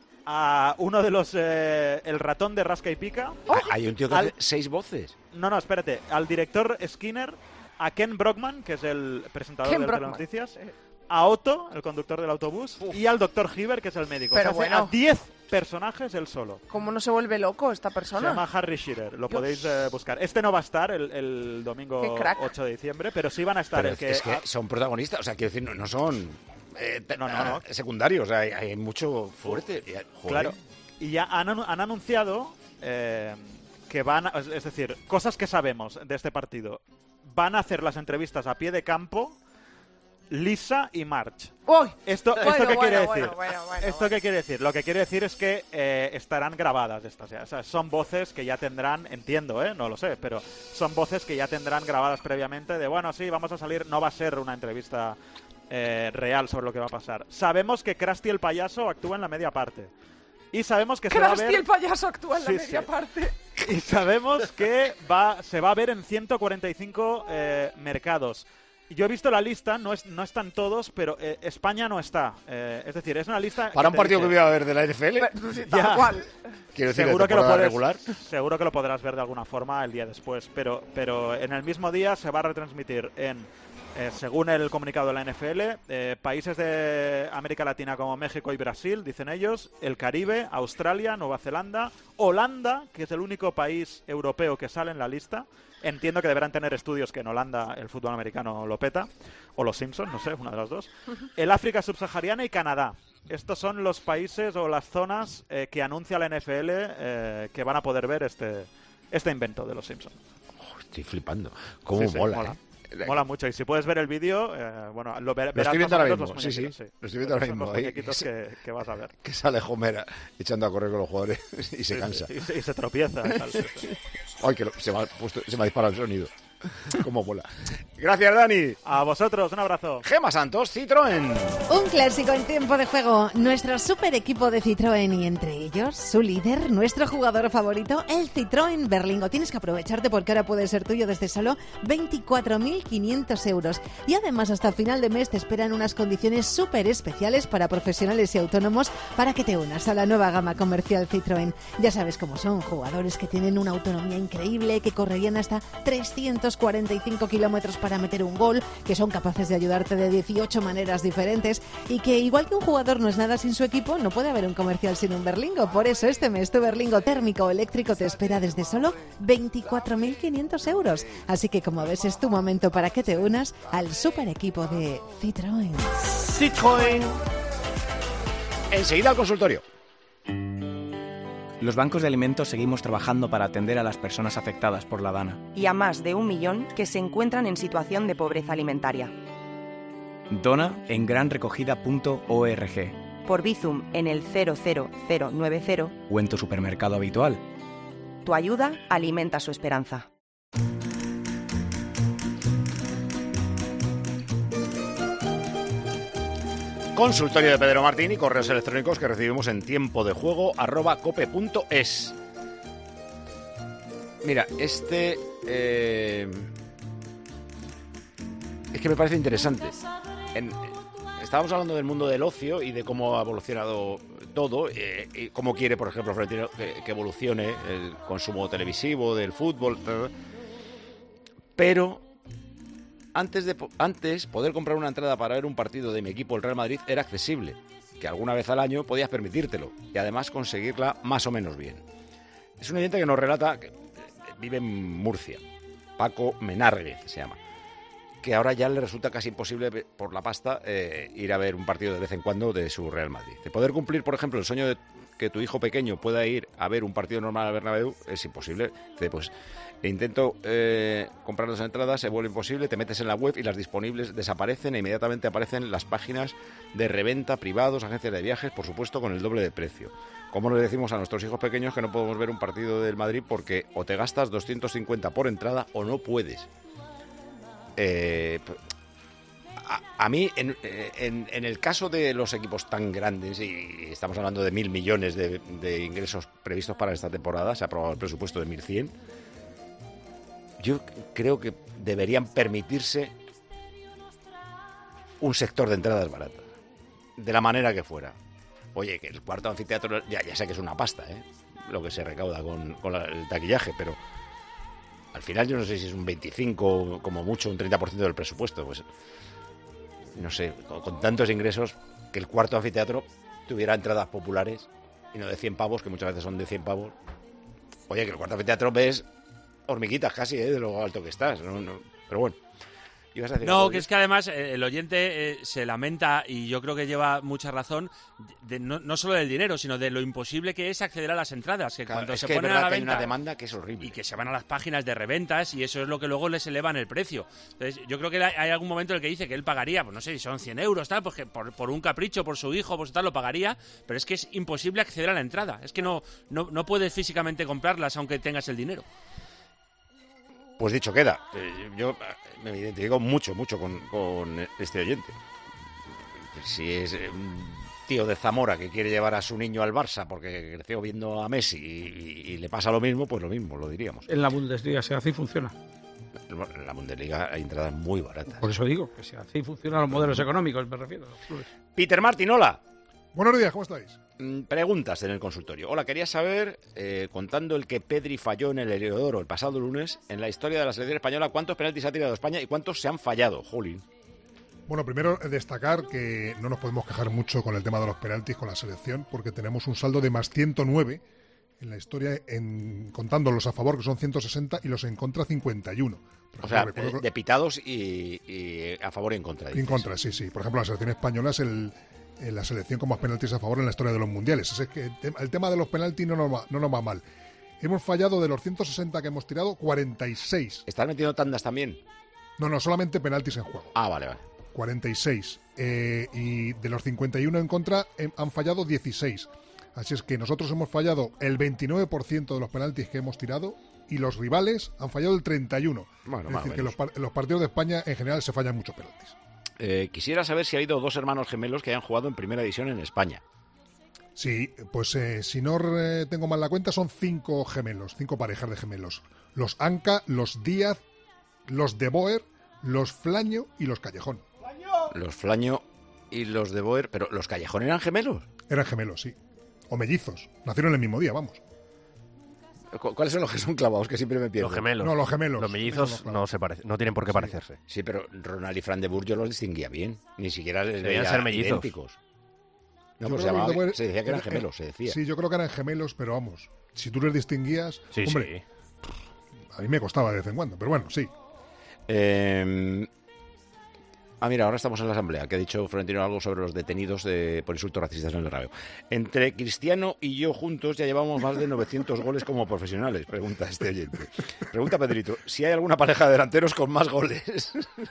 a uno de los... eh, el ratón de Rasca y Pica. Ah, Hay un tío que Al- hace seis voces. No, no, espérate. Al director Skinner, a Ken Brockman, que es el presentador Ken de Brockman. Telenoticias, a Otto, el conductor del autobús, y al doctor Hiver, que es el médico. Pero O sea, hace bueno. a diez personajes él solo. ¿Cómo no se vuelve loco esta Se persona? llama Harry Shearer, lo Dios. podéis eh, buscar. Este no va a estar el, el domingo Qué crack. ocho de diciembre, pero sí van a estar Pero el que... es que son protagonistas, o sea, quiero decir, no, no son eh, te- No, no, no. secundarios, o sea, hay, hay mucho fuerte. Y- joder. Claro. Y ya han, anu- han anunciado eh, que van, a- es es decir, cosas que sabemos de este partido. Van a hacer las entrevistas a pie de campo Lisa y Marge. ¡Uy! ¿Esto, Bueno, ¿esto qué bueno, quiere bueno, decir? bueno, bueno, ¿Esto qué quiere decir? Lo que quiere decir es que eh, estarán grabadas estas. ya. O sea, son voces que ya tendrán, entiendo, ¿eh? No lo sé, pero son voces que ya tendrán grabadas previamente de, bueno, sí, vamos a salir, no va a ser una entrevista eh, real sobre lo que va a pasar. Sabemos que Krusty el payaso actúa en la media parte. Y sabemos que se va a Krusty ver... el payaso actúa en la Sí, media sí. parte. Y sabemos que va, se va a ver en ciento cuarenta y cinco eh, mercados. Yo he visto la lista, no, es, no están todos, pero eh, España no está. Eh, es decir, es una lista... Para que un te partido que dice- voy a ver de la N F L, Ya. quiero decir, seguro de que lo temporada puedes, regular. seguro que lo podrás ver de alguna forma el día después, pero, pero en el mismo día se va a retransmitir en, eh, según el comunicado de la N F L, eh, países de América Latina como México y Brasil, dicen ellos, el Caribe, Australia, Nueva Zelanda, Holanda, que es el único país europeo que sale en la lista. Entiendo que deberán tener estudios que en Holanda el fútbol americano lo peta, o los Simpsons, no sé, una de las dos. El África subsahariana y Canadá. Estos son los países o las zonas eh, que anuncia la N F L eh, que van a poder ver este, este invento de los Simpsons. Oh, estoy flipando. Cómo Sí, sí, mola, mola. ¿eh? Mola mucho. Y si puedes ver el vídeo, eh, bueno, lo, ver- Lo verás estoy más viendo o ahora menos mismo, los sí, sí. muñequitos, Lo estoy viendo ahora Son mismo. Los ahí. muñequitos que, que vas a ver. Que sale Homer echando a correr con los jugadores y se Sí, sí, cansa. sí, y se- y se tropieza. Tal, sí, sí. Ay, que lo- se, me ha puesto- se me ha disparado el sonido. Cómo mola. Gracias, Dani. A vosotros, un abrazo. Gema Santos, Citroën. Un clásico en tiempo de juego, nuestro super equipo de Citroën y entre ellos su líder, nuestro jugador favorito, el Citroën Berlingo. Tienes que aprovecharte porque ahora puede ser tuyo desde solo veinticuatro mil quinientos euros. Y además hasta final de mes te esperan unas condiciones súper especiales para profesionales y autónomos para que te unas a la nueva gama comercial Citroën. Ya sabes cómo son, jugadores que tienen una autonomía increíble, que correrían hasta trescientos cuarenta y cinco kilómetros para meter un gol, que son capaces de ayudarte de dieciocho maneras diferentes y que igual que un jugador no es nada sin su equipo, no puede haber un comercial sin un Berlingo. Por eso este mes tu Berlingo térmico o eléctrico te espera desde solo veinticuatro mil quinientos euros. Así que como ves es tu momento para que te unas al super equipo de Citroën. Citroën. Enseguida al consultorio. Los bancos de alimentos seguimos trabajando para atender a las personas afectadas por la DANA. Y a más de un millón que se encuentran en situación de pobreza alimentaria. Dona en gran recogida punto org Por Bizum en el cero cero cero nueve cero, o en tu supermercado habitual. tu ayuda alimenta su esperanza. Consultorio de Pedro Martín y correos electrónicos que recibimos en tiempo de juego arroba cope punto es. Mira, este eh, es que me parece interesante. En- estábamos hablando del mundo del ocio y de cómo ha evolucionado todo, eh, y cómo quiere, por ejemplo, Florentino que, que evolucione el consumo televisivo, del fútbol. tal. Pero antes de antes poder comprar una entrada para ver un partido de mi equipo, el Real Madrid, era accesible, que alguna vez al año podías permitírtelo y además conseguirla más o menos bien. Es un oyente que nos relata que vive en Murcia, Paco Menárguez se llama, que ahora ya le resulta casi imposible por la pasta eh, ir a ver un partido de vez en cuando de su Real Madrid. De poder cumplir, por ejemplo, el sueño de que tu hijo pequeño pueda ir a ver un partido normal al Bernabéu es imposible. Dice, pues intento eh, comprar las entradas, se vuelve imposible, te metes en la web y las disponibles desaparecen e inmediatamente aparecen las páginas de reventa, privados, agencias de viajes, por supuesto con el doble de precio. ¿Cómo le decimos a nuestros hijos pequeños que no podemos ver un partido del Madrid porque o te gastas doscientos cincuenta por entrada o no puedes? Eh, a, a mí, en, en, en el caso de los equipos tan grandes, y estamos hablando de mil millones de, de ingresos previstos para esta temporada, se ha aprobado el presupuesto de mil cien, yo creo que deberían permitirse un sector de entradas baratas, de la manera que fuera. Oye, que el cuarto anfiteatro, ya, ya sé que es una pasta, ¿eh? Lo que se recauda con, con la, el taquillaje, pero al final yo no sé si es un veinticinco, como mucho, un treinta por ciento del presupuesto. Pues no sé, con, con tantos ingresos, que el cuarto anfiteatro tuviera entradas populares y no de cien pavos, que muchas veces son de cien pavos. Oye, que el cuarto anfiteatro ves hormiguitas casi, ¿eh? De lo alto que estás. No, no, pero bueno. ¿Ibas a decir no, algo? que es que además eh, el oyente eh, se lamenta, y yo creo que lleva mucha razón, de, no, no solo del dinero, sino de lo imposible que es acceder a las entradas, que Claro, cuando es se que ponen es verdad a la que hay venta una demanda que es horrible. y que se van a las páginas de reventas, y eso es lo que luego les elevan el precio. Entonces, yo creo que hay algún momento en el que dice que él pagaría, pues no sé si son cien euros, tal, pues que por, por un capricho, por su hijo, por su tal, lo pagaría, pero es que es imposible acceder a la entrada. Es que no, no, no puedes físicamente comprarlas aunque tengas el dinero. Pues dicho queda. Eh, yo me identifico mucho, mucho con, con este oyente. Si es un tío de Zamora que quiere llevar a su niño al Barça porque creció viendo a Messi y, y le pasa lo mismo, pues lo mismo, lo diríamos. En la Bundesliga se hace y funciona. En la Bundesliga hay entradas muy baratas. Por eso digo que se hace y funcionan los modelos económicos, me refiero. Los clubes. Peter Martin, hola. Buenos días, ¿cómo estáis? Preguntas en el consultorio. Hola, quería saber, eh, contando el que Pedri falló en el Heliodoro el pasado lunes, en la historia de la selección española, ¿cuántos penaltis ha tirado España y cuántos se han fallado, Jolín? Bueno, primero destacar que no nos podemos quejar mucho con el tema de los penaltis con la selección, porque tenemos un saldo de más ciento nueve en la historia, en, contando los a favor, que son ciento sesenta, y los en contra, cincuenta y uno. Por O sea, ejemplo, recuerdo- de pitados y, y a favor y en contra. En dices. contra, sí, sí. Por ejemplo, la selección española es el, eh, la selección con más penaltis a favor en la historia de los mundiales. Así es que el, te- el tema de los penaltis no nos, va, no nos va mal. Hemos fallado de los ciento sesenta que hemos tirado, cuarenta y seis. ¿Estás metiendo tandas también? No, no, solamente penaltis en juego. Ah, vale, vale. cuarenta y seis. Eh, y de los cincuenta y uno en contra eh, han fallado dieciséis. Así es que nosotros hemos fallado el veintinueve por ciento de los penaltis que hemos tirado y los rivales han fallado el treinta y uno. Bueno, es más o decir, que menos. los, par- los partidos de España en general se fallan muchos penaltis. Eh, quisiera saber si ha habido dos hermanos gemelos que hayan jugado en primera división en España. Sí, pues eh, si no eh, tengo mal la cuenta, son cinco gemelos, cinco parejas de gemelos. Los Anca, los Díaz, los de Boer, los Flaño y los Callejón. Los Flaño y los de Boer, pero ¿los Callejón eran gemelos? Eran gemelos, sí. O mellizos. Nacieron el mismo día, vamos. ¿Cu- ¿Cuáles son los que son clavados? Que siempre me pierdo. Los gemelos. No, los gemelos. Los mellizos no, se parece, no tienen por qué Sí. parecerse. Sí, pero Ronald y Fran de Boer yo los distinguía bien. Ni siquiera les Debían veía ser mellizos. idénticos. No, Yo pues creo se, que llamaba- los de Boer- se decía que eran eh, gemelos, se decía. Sí, yo creo que eran gemelos, pero vamos, si tú les distinguías, Sí, hombre, a mí me costaba de vez en cuando, pero bueno, sí. Eh, Ah, mira, ahora estamos en la asamblea, que ha dicho Florentino algo sobre los detenidos de, por insultos racistas en el Bernabéu. Entre Cristiano y yo juntos ya llevamos más de novecientos goles como profesionales, pregunta este oyente. Pregunta Pedrito, si hay alguna pareja de delanteros con más goles.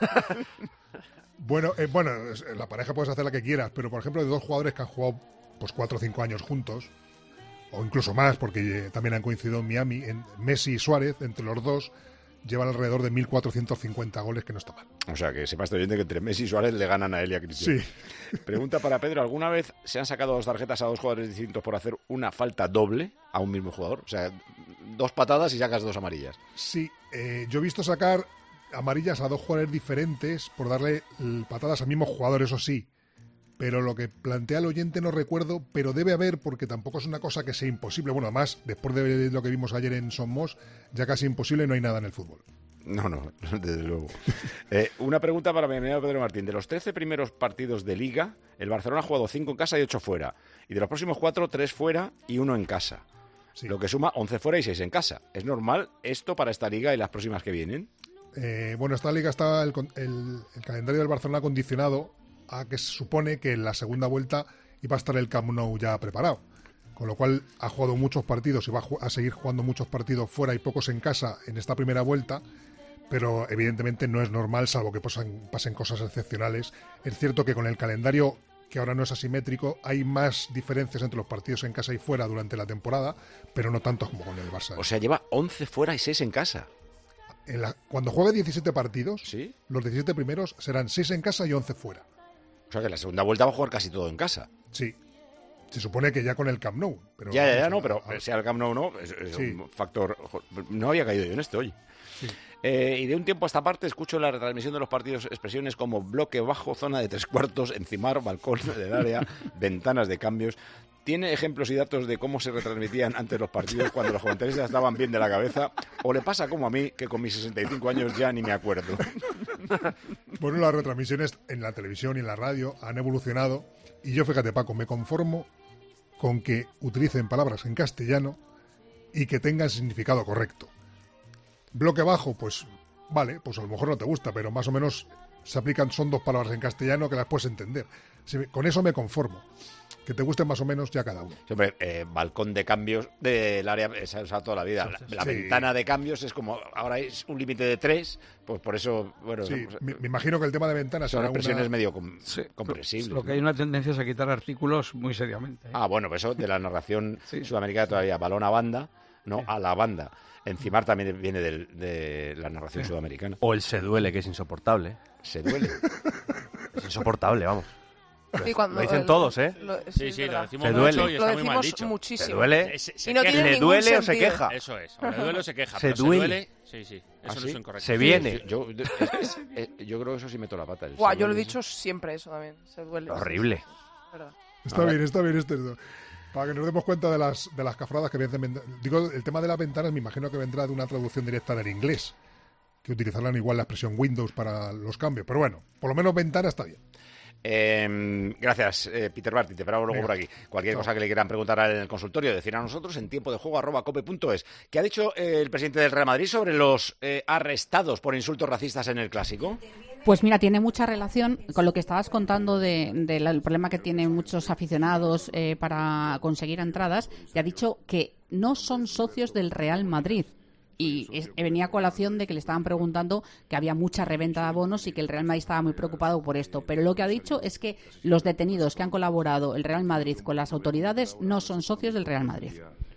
Bueno, eh, bueno, es- la pareja puedes hacer la que quieras, pero por ejemplo de dos jugadores que han jugado pues cuatro o cinco años juntos, o incluso más, porque eh, también han coincidido en Miami, en Messi y Suárez, entre los dos, llevan alrededor de mil cuatrocientos cincuenta goles, que no está mal. O sea, que sepa este oyente que entre Messi y Suárez le ganan a él y a Cristiano. Sí. Pregunta para Pedro, ¿alguna vez se han sacado dos tarjetas a dos jugadores distintos por hacer una falta doble a un mismo jugador? O sea, dos patadas y sacas dos amarillas. Sí, eh, yo he visto sacar amarillas a dos jugadores diferentes por darle l- patadas al mismo jugador, eso sí. pero lo que plantea el oyente no recuerdo, pero debe haber, porque tampoco es una cosa que sea imposible. Bueno, además, después de lo que vimos ayer en Somos, ya casi imposible, no hay nada en el fútbol. No, no, desde luego. Eh, una pregunta para mi amigo Pedro Martín. De los trece primeros partidos de Liga, el Barcelona ha jugado cinco en casa y ocho fuera. Y de los próximos cuatro, tres fuera y uno en casa. Sí. Lo que suma once fuera y seis en casa. ¿Es normal esto para esta Liga y las próximas que vienen? Eh, bueno, esta Liga está el, el, el calendario del Barcelona condicionado a que se supone que en la segunda vuelta iba a estar el Camp Nou ya preparado. Con lo cual ha jugado muchos partidos y va a, a seguir jugando muchos partidos fuera y pocos en casa en esta primera vuelta. Pero evidentemente no es normal, salvo que pasen, pasen cosas excepcionales. Es cierto que con el calendario, que ahora no es asimétrico, hay más diferencias entre los partidos en casa y fuera durante la temporada, pero no tantos como con el Barça. O sea, lleva once fuera y seis en casa. En la, cuando juegue diecisiete partidos, ¿sí? Los diecisiete primeros serán seis en casa y once fuera. O sea que la segunda vuelta va a jugar casi todo en casa. Sí. Se supone que ya con el Camp Nou. Pero ya, ya, ya, no, pero a... sea el Camp Nou o no, es, es sí. un factor... No había caído yo en este hoy. Sí. Eh, y de un tiempo a esta parte escucho en la retransmisión de los partidos expresiones como bloque bajo, zona de tres cuartos, encimar, balcón del área, ventanas de cambios. ¿Tiene ejemplos y datos de cómo se retransmitían antes los partidos cuando los comentaristas estaban bien de la cabeza? ¿O le pasa como a mí, que con mis sesenta y cinco años ya ni me acuerdo? Bueno, las retransmisiones en la televisión y en la radio han evolucionado. Y yo, fíjate, Paco, me conformo con que utilicen palabras en castellano y que tengan significado correcto. Bloque bajo, pues vale, pues a lo mejor no te gusta, pero más o menos se aplican, son dos palabras en castellano que las puedes entender. Si me, con eso me conformo. Que te gusten más o menos ya cada uno. Sí, hombre, eh, balcón de cambios del área se ha usado toda la vida. La, la sí. ventana de cambios es como, ahora es un límite de tres, pues por eso, bueno... Sí, pues, me, me imagino que el tema de ventanas son será expresiones una... medio com sí, comprensibles. Lo que hay una tendencia es a quitar artículos muy seriamente. ¿eh? Ah, bueno, pues eso de la narración sí. sudamericana todavía, balón a banda, no sí. a la banda. Encimar también viene de, de la narración sí. sudamericana. O el se duele, que es insoportable. Se duele. Es insoportable, vamos. Sí, cuando, lo dicen el, todos, ¿eh? Lo, sí, sí, sí lo decimos se mucho duele. y está lo muy mal dicho. decimos muchísimo. ¿Se duele? Se, se y no tiene ¿Le duele sentido. o se queja? Eso es. O le duele o se queja. Se pero duele. Se duele. Sí, sí. Eso ¿Ah, no sí? es incorrecto. Se viene. Sí, yo, es, es, es, yo creo que eso sí meto la pata. Guau, yo lo he dicho siempre eso también. Se duele. Horrible. Está bien, está bien esto. Para que nos demos cuenta de las de las cafradas que vienen. Digo, el tema de las ventanas me imagino que vendrá de una traducción directa del inglés, que utilizarán igual la expresión Windows para los cambios. Pero bueno, por lo menos ventana está bien. Eh, gracias, eh, Peter Barty, te esperamos luego Venga. por aquí. Cualquier no. cosa que le quieran preguntar en el consultorio, decir a nosotros en tiempo de juego arroba cope punto es. ¿Qué ha dicho eh, el presidente del Real Madrid sobre los eh, arrestados por insultos racistas en el Clásico? Pues mira, tiene mucha relación con lo que estabas contando del de, de problema que tienen muchos aficionados eh, para conseguir entradas. Y ha dicho que no son socios del Real Madrid. Y es, venía a colación de que le estaban preguntando que había mucha reventa de abonos y que el Real Madrid estaba muy preocupado por esto. Pero lo que ha dicho es que los detenidos que han colaborado el Real Madrid con las autoridades no son socios del Real Madrid.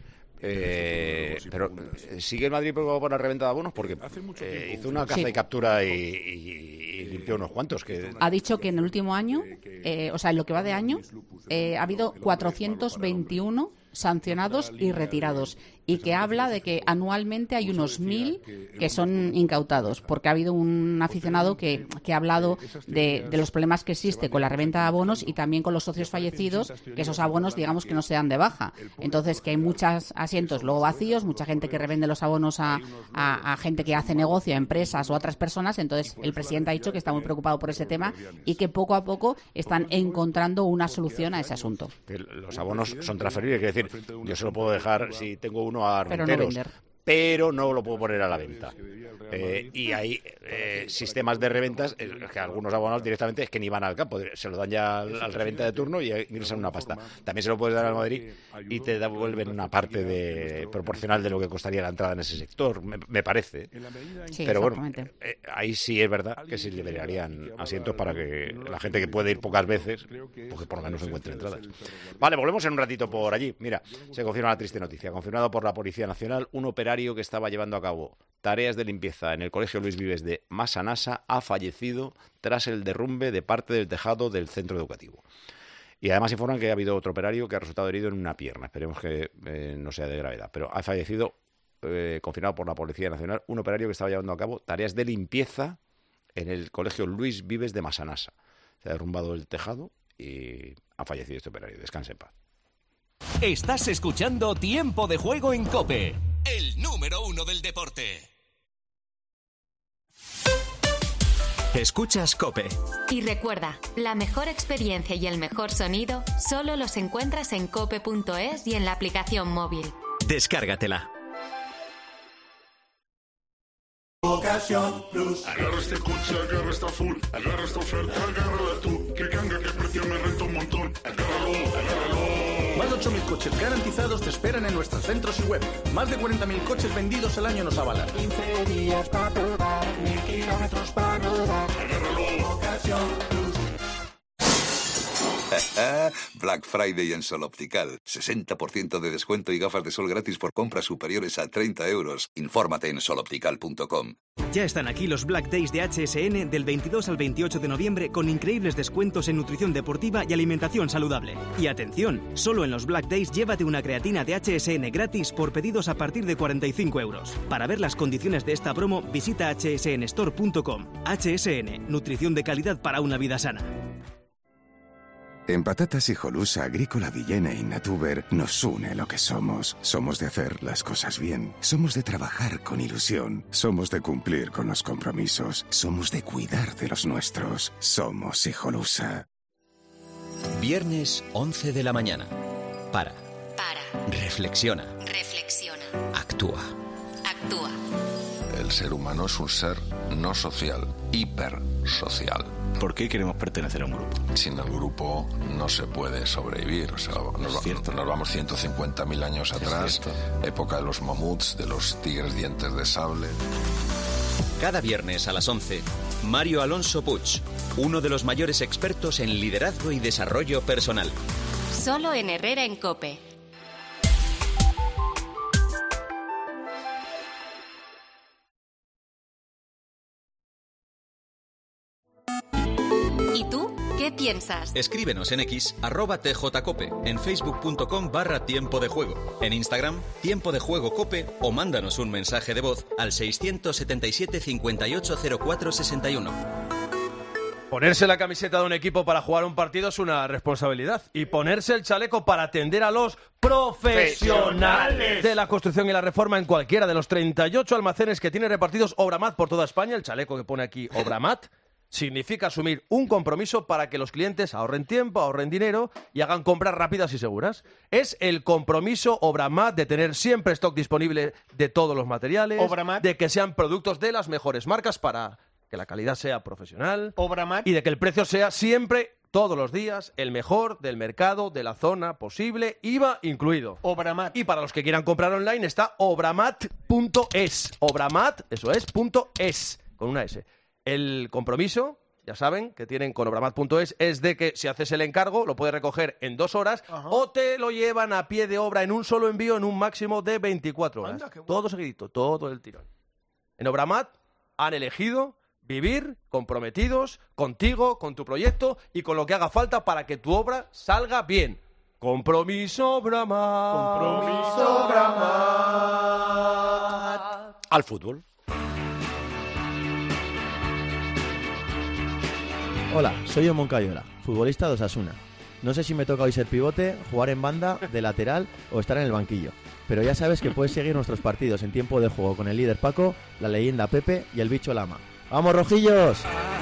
Eh, pero ¿sigue el Madrid preocupado por la reventa de abonos? Porque eh, hizo una caza sí. y captura y, y, y limpió unos cuantos. Que... Ha dicho que en el último año, eh, o sea, en lo que va de año, eh, ha habido cuatrocientos veintiuno sancionados y retirados, y que habla de que anualmente hay unos mil que son incautados, porque ha habido un aficionado que, que ha hablado de, de los problemas que existe con la reventa de abonos y también con los socios fallecidos, que esos abonos digamos que no se dan de baja. Entonces que hay muchos asientos luego vacíos, mucha gente que revende los abonos a, a, a gente que hace negocio, a empresas o a otras personas. Entonces el presidente ha dicho que está muy preocupado por ese tema y que poco a poco están encontrando una solución a ese asunto. Los abonos son transferibles, es decir, yo se lo puedo dejar si tengo uno a pero no vender. Pero no lo puedo poner a la venta. Eh, y hay eh, sistemas de reventas eh, que algunos abonados directamente es que ni van al campo, se lo dan ya al, al reventa de turno y ingresan una pasta. También se lo puedes dar al Madrid y te devuelven una parte de, proporcional de lo que costaría la entrada en ese sector, me, me parece. Sí, pero bueno, eh, ahí sí es verdad que se liberarían asientos para que la gente que puede ir pocas veces, porque por lo menos encuentre entradas. Vale, volvemos en un ratito por allí. Mira, se confirma la triste noticia, confirmado por la Policía Nacional, un operario que estaba llevando a cabo tareas de limpieza en el Colegio Luis Vives de Massanassa ha fallecido tras el derrumbe de parte del tejado del centro educativo. Y además informan que ha habido otro operario que ha resultado herido en una pierna. Esperemos que eh, no sea de gravedad. Pero ha fallecido, eh, confirmado por la Policía Nacional, un operario que estaba llevando a cabo tareas de limpieza en el Colegio Luis Vives de Massanassa. Se ha derrumbado el tejado y ha fallecido este operario. Descanse en paz. Estás escuchando Tiempo de Juego en COPE, el número uno del deporte. Escuchas COPE. Y recuerda, la mejor experiencia y el mejor sonido solo los encuentras en cope punto es y en la aplicación móvil. Descárgatela. Ocasión Plus. Agarra este coche, agarra esta full, agarra esta oferta, agárrala tú. Que ganga, que precio me renta un montón. Agárralo, agárralo. Más de ocho mil coches garantizados te esperan en nuestros centros y web. Más de cuarenta mil coches vendidos al año nos avalan. quince días para probar, mil kilómetros para rodar. Agárralo, Ocasión Plus. Black Friday en Sol Optical. sesenta por ciento de descuento y gafas de sol gratis por compras superiores a treinta euros. Infórmate en sol optical punto com. Ya están aquí los Black Days de H S N del veintidós al veintiocho de noviembre con increíbles descuentos en nutrición deportiva y alimentación saludable. Y atención, solo en los Black Days llévate una creatina de H S N gratis por pedidos a partir de cuarenta y cinco euros. Para ver las condiciones de esta promo, visita h s n store punto com. H S N, nutrición de calidad para una vida sana. En Patatas Hijolusa, Agrícola Villena y Natuber nos une lo que somos. Somos de hacer las cosas bien. Somos de trabajar con ilusión. Somos de cumplir con los compromisos. Somos de cuidar de los nuestros. Somos Hijolusa. Viernes once de la mañana. Para. Para. Reflexiona. Reflexiona. Actúa. Actúa. El ser humano es un ser no social, hipersocial. ¿Por qué queremos pertenecer a un grupo? Sin el grupo no se puede sobrevivir. O sea, nos, nos vamos ciento cincuenta mil años atrás, época de los mamuts, de los tigres dientes de sable. Cada viernes a las once, Mario Alonso Puig, uno de los mayores expertos en liderazgo y desarrollo personal. Solo en Herrera en COPE. ¿Y tú? ¿Qué piensas? Escríbenos en X, arroba tjcope, en facebook punto com barra tiempo de juego, en Instagram, tiempo de juego cope, o mándanos un mensaje de voz al seiscientos setenta y siete cincuenta y ocho cero cuatro sesenta y uno. Ponerse la camiseta de un equipo para jugar un partido es una responsabilidad. Y ponerse el chaleco para atender a los profesionales de la construcción y la reforma en cualquiera de los treinta y ocho almacenes que tiene repartidos Obramat por toda España, el chaleco que pone aquí Obramat, significa asumir un compromiso para que los clientes ahorren tiempo, ahorren dinero y hagan compras rápidas y seguras. Es el compromiso Obramat de tener siempre stock disponible de todos los materiales, Obramat, de que sean productos de las mejores marcas para que la calidad sea profesional, Obramat, y de que el precio sea siempre, todos los días, el mejor del mercado, de la zona posible, I V A incluido. Obramat. Y para los que quieran comprar online está obramat punto es. Obramat, eso es, punto es, con una S. El compromiso, ya saben, que tienen con obramat punto es, es de que si haces el encargo, lo puedes recoger en dos horas, ajá, o te lo llevan a pie de obra en un solo envío en un máximo de veinticuatro horas. Anda, bueno. Todo seguidito, todo el tirón. En Obramat han elegido vivir comprometidos contigo, con tu proyecto y con lo que haga falta para que tu obra salga bien. Compromiso Obramat. Compromiso Obramat. Al fútbol. Hola, soy Omon Cayola, futbolista de Osasuna. No sé si me toca hoy ser pivote, jugar en banda, de lateral o estar en el banquillo. Pero ya sabes que puedes seguir nuestros partidos en tiempo de juego con el líder Paco, la leyenda Pepe y el bicho Lama. ¡Vamos, rojillos!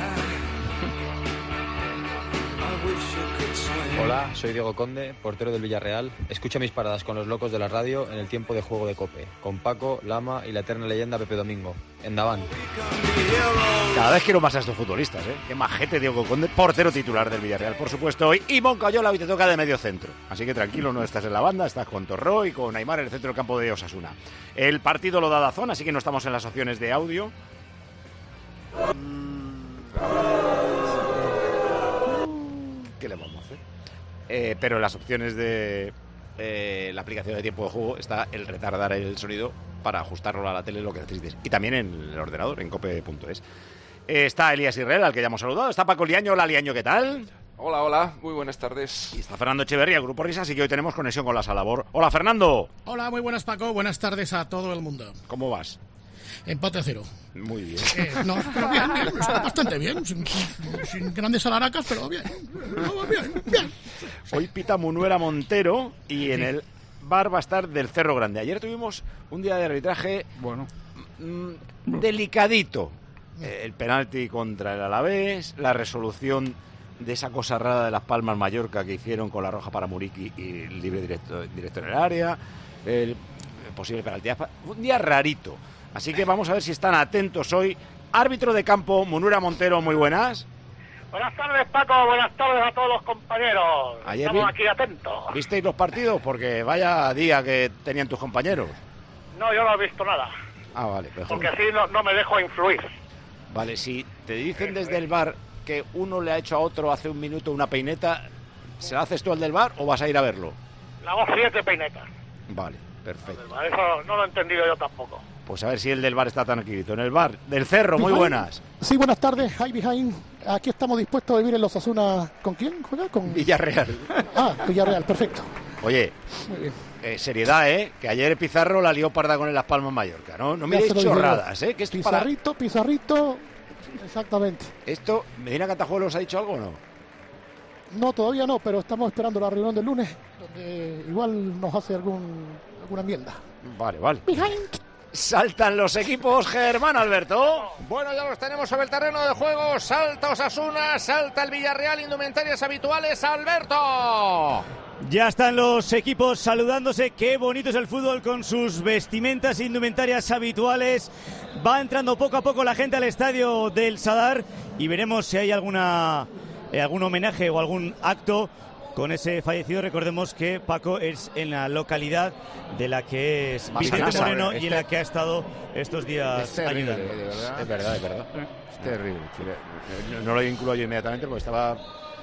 Hola, soy Diego Conde, portero del Villarreal. Escucha mis paradas con los locos de la radio en el tiempo de juego de COPE, con Paco, Lama y la eterna leyenda Pepe Domingo. En Daván. Cada vez quiero más a estos futbolistas, ¿eh? Qué majete Diego Conde, portero titular del Villarreal, por supuesto, hoy. Y Moncayola hoy te toca de medio centro. Así que tranquilo, no estás en la banda, estás con Torró y con Aimar en el centro del campo de Osasuna. El partido lo da Dazón, así que no estamos en las opciones de audio. ¿Qué le vamos a hacer? Eh, pero en las opciones de eh, la aplicación de tiempo de juego está el retardar el sonido para ajustarlo a la tele, lo que necesites. Y también en el ordenador, en cope punto es. Eh, está Elías Israel, al que ya hemos saludado. Está Paco Liaño. Hola, Liaño, ¿qué tal? Hola, hola, muy buenas tardes. Y está Fernando Echeverría, el Grupo Risa, así que hoy tenemos conexión con la Salabor. Hola, Fernando. Hola, muy buenas, Paco. Buenas tardes a todo el mundo. ¿Cómo vas? empate a cero. Muy bien. Eh, no, pero bien, bien, está bastante bien, sin, sin grandes alaracas, pero bien, no, bien, bien. Hoy pita Munuera Montero y en el bar va a estar del Cerro Grande. Ayer tuvimos un día de arbitraje bueno mmm, delicadito. Eh, el penalti contra el Alavés, la resolución de esa cosa rara de Las Palmas Mallorca que hicieron con la roja para Muriqui y libre directo, directo en el área, el, el posible penalti. Un día rarito. Así que vamos a ver si están atentos hoy. Árbitro de campo, Munuera Montero, muy buenas. Buenas tardes, Paco. Buenas tardes a todos los compañeros. Ayer Estamos vi... aquí atentos. ¿Visteis los partidos? Porque vaya día que tenían tus compañeros. No, yo no he visto nada. Ah, vale. Mejor. Porque así no, no me dejo influir. Vale, si te dicen desde el bar que uno le ha hecho a otro hace un minuto una peineta, ¿se la haces tú al del bar o vas a ir a verlo? Le hago siete peinetas. Vale, perfecto. Eso no lo he entendido yo tampoco. Pues a ver si el del bar está tranquilito. En el bar del Cerro, muy buenas. Sí, buenas tardes, Hi Behind. Aquí estamos dispuestos a vivir en los Osasuna. ¿Con quién juega? Con Villarreal. Ah, Villarreal, perfecto. Oye, eh, seriedad, ¿eh? Que ayer Pizarro la lió parda con el Las Palmas Mallorca, ¿no? No me digáis chorradas, ¿eh? Que esto Pizarrito, para... Pizarrito, exactamente. ¿Esto, Medina Cantajuelos ha dicho algo o no? No, todavía no, pero estamos esperando la reunión del lunes, donde igual nos hace algún alguna enmienda. Vale, vale. Behind. Saltan los equipos, Germán Alberto. Bueno, ya los tenemos sobre el terreno de juego. Salta Osasuna, salta el Villarreal, indumentarias habituales, Alberto. Ya están los equipos saludándose. Qué bonito es el fútbol con sus vestimentas e indumentarias habituales. Va entrando poco a poco la gente al estadio del Sadar y veremos si hay alguna eh, algún homenaje o algún acto con ese fallecido. Recordemos que Paco es en la localidad de la que es Vicente Moreno y en la que ha estado estos días es terrible, ayudando. De verdad, es verdad, es verdad. Es terrible. No, no lo vinculo yo inmediatamente porque estaba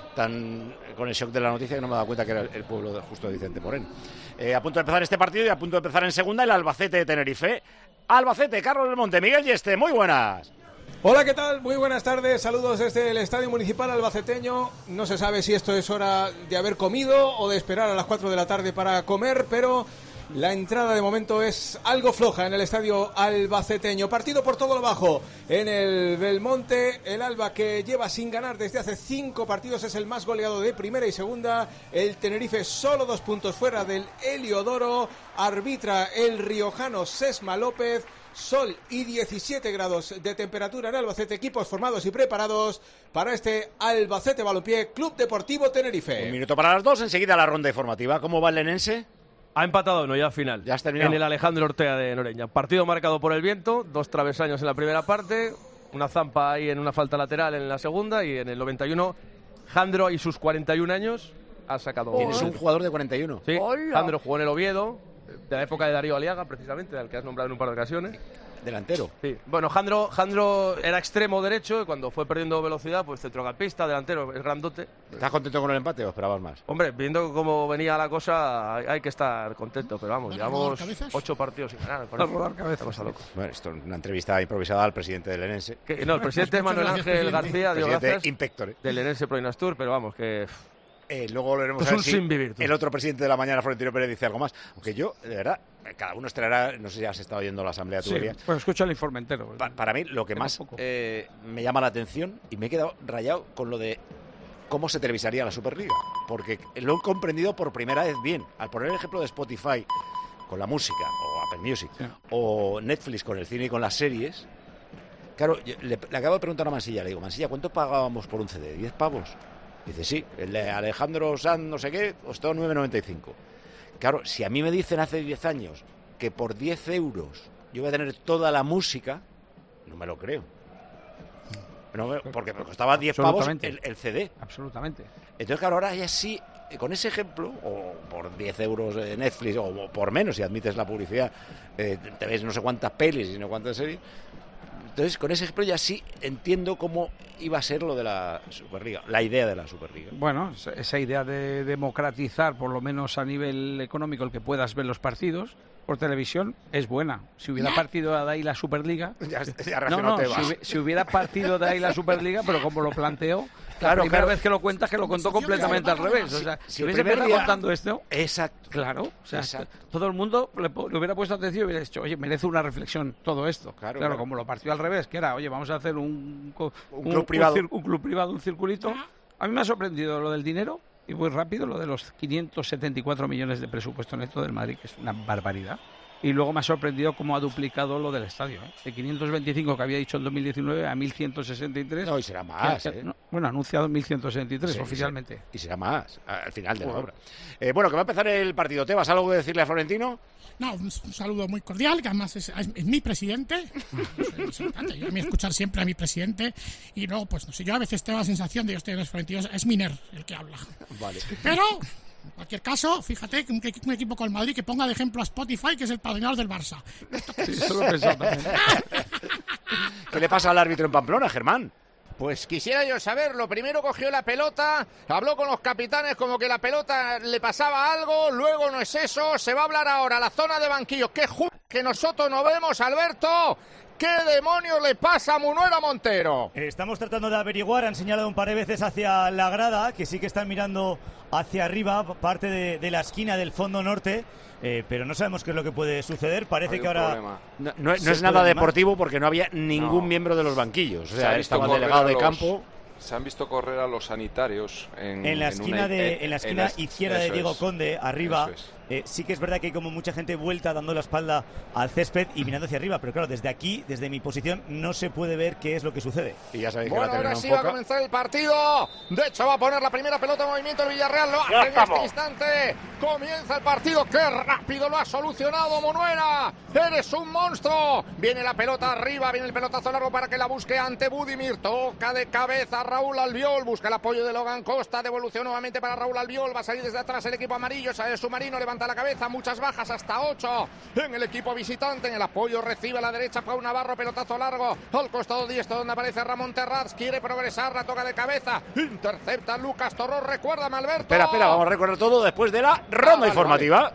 tan con el shock de la noticia que no me he dado cuenta que era el pueblo de, justo de Vicente Moreno. Eh, a punto de empezar este partido y a punto de empezar en segunda el Albacete de Tenerife. Albacete, Carlos del Monte, Miguel Yeste, muy buenas. Hola, ¿qué tal? Muy buenas tardes, saludos desde el Estadio Municipal albaceteño. No se sabe si esto es hora de haber comido o de esperar a las cuatro de la tarde para comer, pero la entrada de momento es algo floja en el Estadio albaceteño. Partido por todo lo bajo en el Belmonte. El Alba, que lleva sin ganar desde hace cinco partidos, es el más goleado de primera y segunda. El Tenerife solo dos puntos fuera del Heliodoro. Arbitra el riojano Sesma López. Sol y diecisiete grados de temperatura en Albacete, equipos formados y preparados para este Albacete Balompié Club Deportivo Tenerife. Un minuto para las dos, enseguida la ronda informativa. ¿Cómo va el lenense? Ha empatado uno ya al final. Ya has terminado. En el Alejandro Ortega de Noreña. Partido marcado por el viento, dos travesaños en la primera parte, una zampa ahí en una falta lateral en la segunda y en el noventa y uno, Jandro y sus cuarenta y un años ha sacado. ¿Tienes un jugador de cuarenta y uno? Sí, ¡Hola! Jandro jugó en el Oviedo, de la época de Darío Aliaga, precisamente, al que has nombrado en un par de ocasiones. Delantero. Sí. Bueno, Jandro, Jandro era extremo derecho y cuando fue perdiendo velocidad, pues centrocampista, delantero, es grandote. ¿Estás contento con el empate o esperabas más? Hombre, viendo cómo venía la cosa, hay, hay que estar contento, pero vamos, llevamos ocho partidos sin ganar. Para rodar cabezas. Bueno, esto es una entrevista improvisada al presidente del Lenense. Que, no, el presidente es Manuel Ángel García, Dios gracias, Inspector, del Lenense Pro Inastur, pero vamos, que... Eh, luego lo veremos es a ver un si sin vivir, el otro presidente de la mañana, Florentino Pérez, dice algo más. Aunque yo, de verdad, cada uno traerá, no sé si has estado oyendo la asamblea sí, tubería. Pues escucha el informe entero. Pa para mí, lo que más eh, me llama la atención, y me he quedado rayado con lo de cómo se televisaría la Superliga. Porque lo he comprendido por primera vez bien. Al poner el ejemplo de Spotify con la música, o Apple Music, sí. o Netflix con el cine y con las series. Claro, le, le acabo de preguntar a Mansilla, le digo, Mansilla, ¿cuánto pagábamos por un C D? ¿diez pavos? Dice, sí, el de Alejandro Sanz no sé qué costó nueve noventa y cinco. Claro, si a mí me dicen hace diez años que por diez euros yo voy a tener toda la música, no me lo creo. No, porque me costaba diez pavos el, el C D. Absolutamente. Entonces, claro, ahora ya sí, con ese ejemplo, o por diez euros de Netflix, o por menos, si admites la publicidad, eh, te ves no sé cuántas pelis y no cuántas series. Entonces, con ese ejemplo ya sí entiendo cómo iba a ser lo de la Superliga, la idea de la Superliga. Bueno, esa idea de democratizar, por lo menos a nivel económico, el que puedas ver los partidos por televisión, es buena. Si hubiera partido de ahí la Superliga... ya, ya no, no, si, si hubiera partido de ahí la Superliga, pero como lo planteó, la primera vez que lo cuentas que lo contó completamente al revés. O sea, si, si hubiese empezado día... contando esto... Exacto. Claro, o sea, Exacto. todo el mundo le, le hubiera puesto atención y hubiera dicho, oye, merece una reflexión todo esto. Claro, claro, claro. Como lo partió al revés, que era, oye, vamos a hacer un, un, un club un, privado. Un, un club privado, un circulito. A mí me ha sorprendido lo del dinero, y muy rápido, lo de los quinientos setenta y cuatro millones de presupuesto neto del Madrid, que es una barbaridad. Y luego me ha sorprendido cómo ha duplicado lo del estadio. ¿eh? De quinientos veinticinco que había dicho en dos mil diecinueve a mil ciento sesenta y tres. No, y será más. Que, que, ¿eh? no, bueno, ha anunciado mil ciento sesenta y tres sí, oficialmente. Sí. Y será más al final de bueno. la obra. Eh, bueno, que va a empezar el partido. ¿Te vas a algo que decirle a Florentino? No, un, un saludo muy cordial, que además es, es, es mi presidente. Es, es yo a mí escuchar siempre a mi presidente. Y luego, pues no sé, yo a veces tengo la sensación de que estoy en los Florentinos. Es Miner el que habla. Vale. Pero... En cualquier caso, fíjate que un, que un equipo con el Madrid que ponga de ejemplo a Spotify, que es el padrinador del Barça. Sí, eso lo he pensado también. ¿Qué le pasa al árbitro en Pamplona, Germán? Pues quisiera yo saberlo. Primero cogió la pelota, habló con los capitanes como que la pelota le pasaba algo, luego no es eso. Se va a hablar ahora la zona de banquillos. ¡Qué ju... que nosotros no vemos, Alberto! ¿Qué demonios le pasa a Munuera Montero? Estamos tratando de averiguar, han señalado un par de veces hacia la grada, que sí que están mirando hacia arriba, parte de, de la esquina del fondo norte, eh, pero no sabemos qué es lo que puede suceder. Parece que ahora... No, no, no es nada deportivo porque no había ningún no. miembro de los banquillos. O sea, estaba el delegado de campo... Se han visto correr a los sanitarios en, en la esquina, en una, de, en, en la esquina en izquierda de Diego es. Conde, arriba. Es. Eh, sí que es verdad que hay como mucha gente vuelta dando la espalda al césped y mirando hacia arriba, pero claro, desde aquí, desde mi posición, no se puede ver qué es lo que sucede. Y ya sabéis bueno, que la ahora no sí enfoca. Va a comenzar el partido. De hecho, va a poner la primera pelota en movimiento el Villarreal. Lo hace en este instante. Comienza el partido. ¡Qué rápido lo ha solucionado Munuera! ¡Eres un monstruo! Viene la pelota arriba, viene el pelotazo largo para que la busque ante Budimir. Toca de cabeza Raúl Albiol. Busca el apoyo de Logan Costa. Devolución nuevamente para Raúl Albiol. Va a salir desde atrás el equipo amarillo. Sale Submarino, levanta la cabeza. Muchas bajas, hasta ocho en el equipo visitante. En el apoyo recibe a la derecha Pau Navarro, pelotazo largo al costado diestro donde aparece Ramón Terraz. Quiere progresar, la toca de cabeza, intercepta Lucas Torró. Recuérdame, Alberto. Espera, espera, vamos a recordar todo después de la ronda ah, vale, informativa. Vale.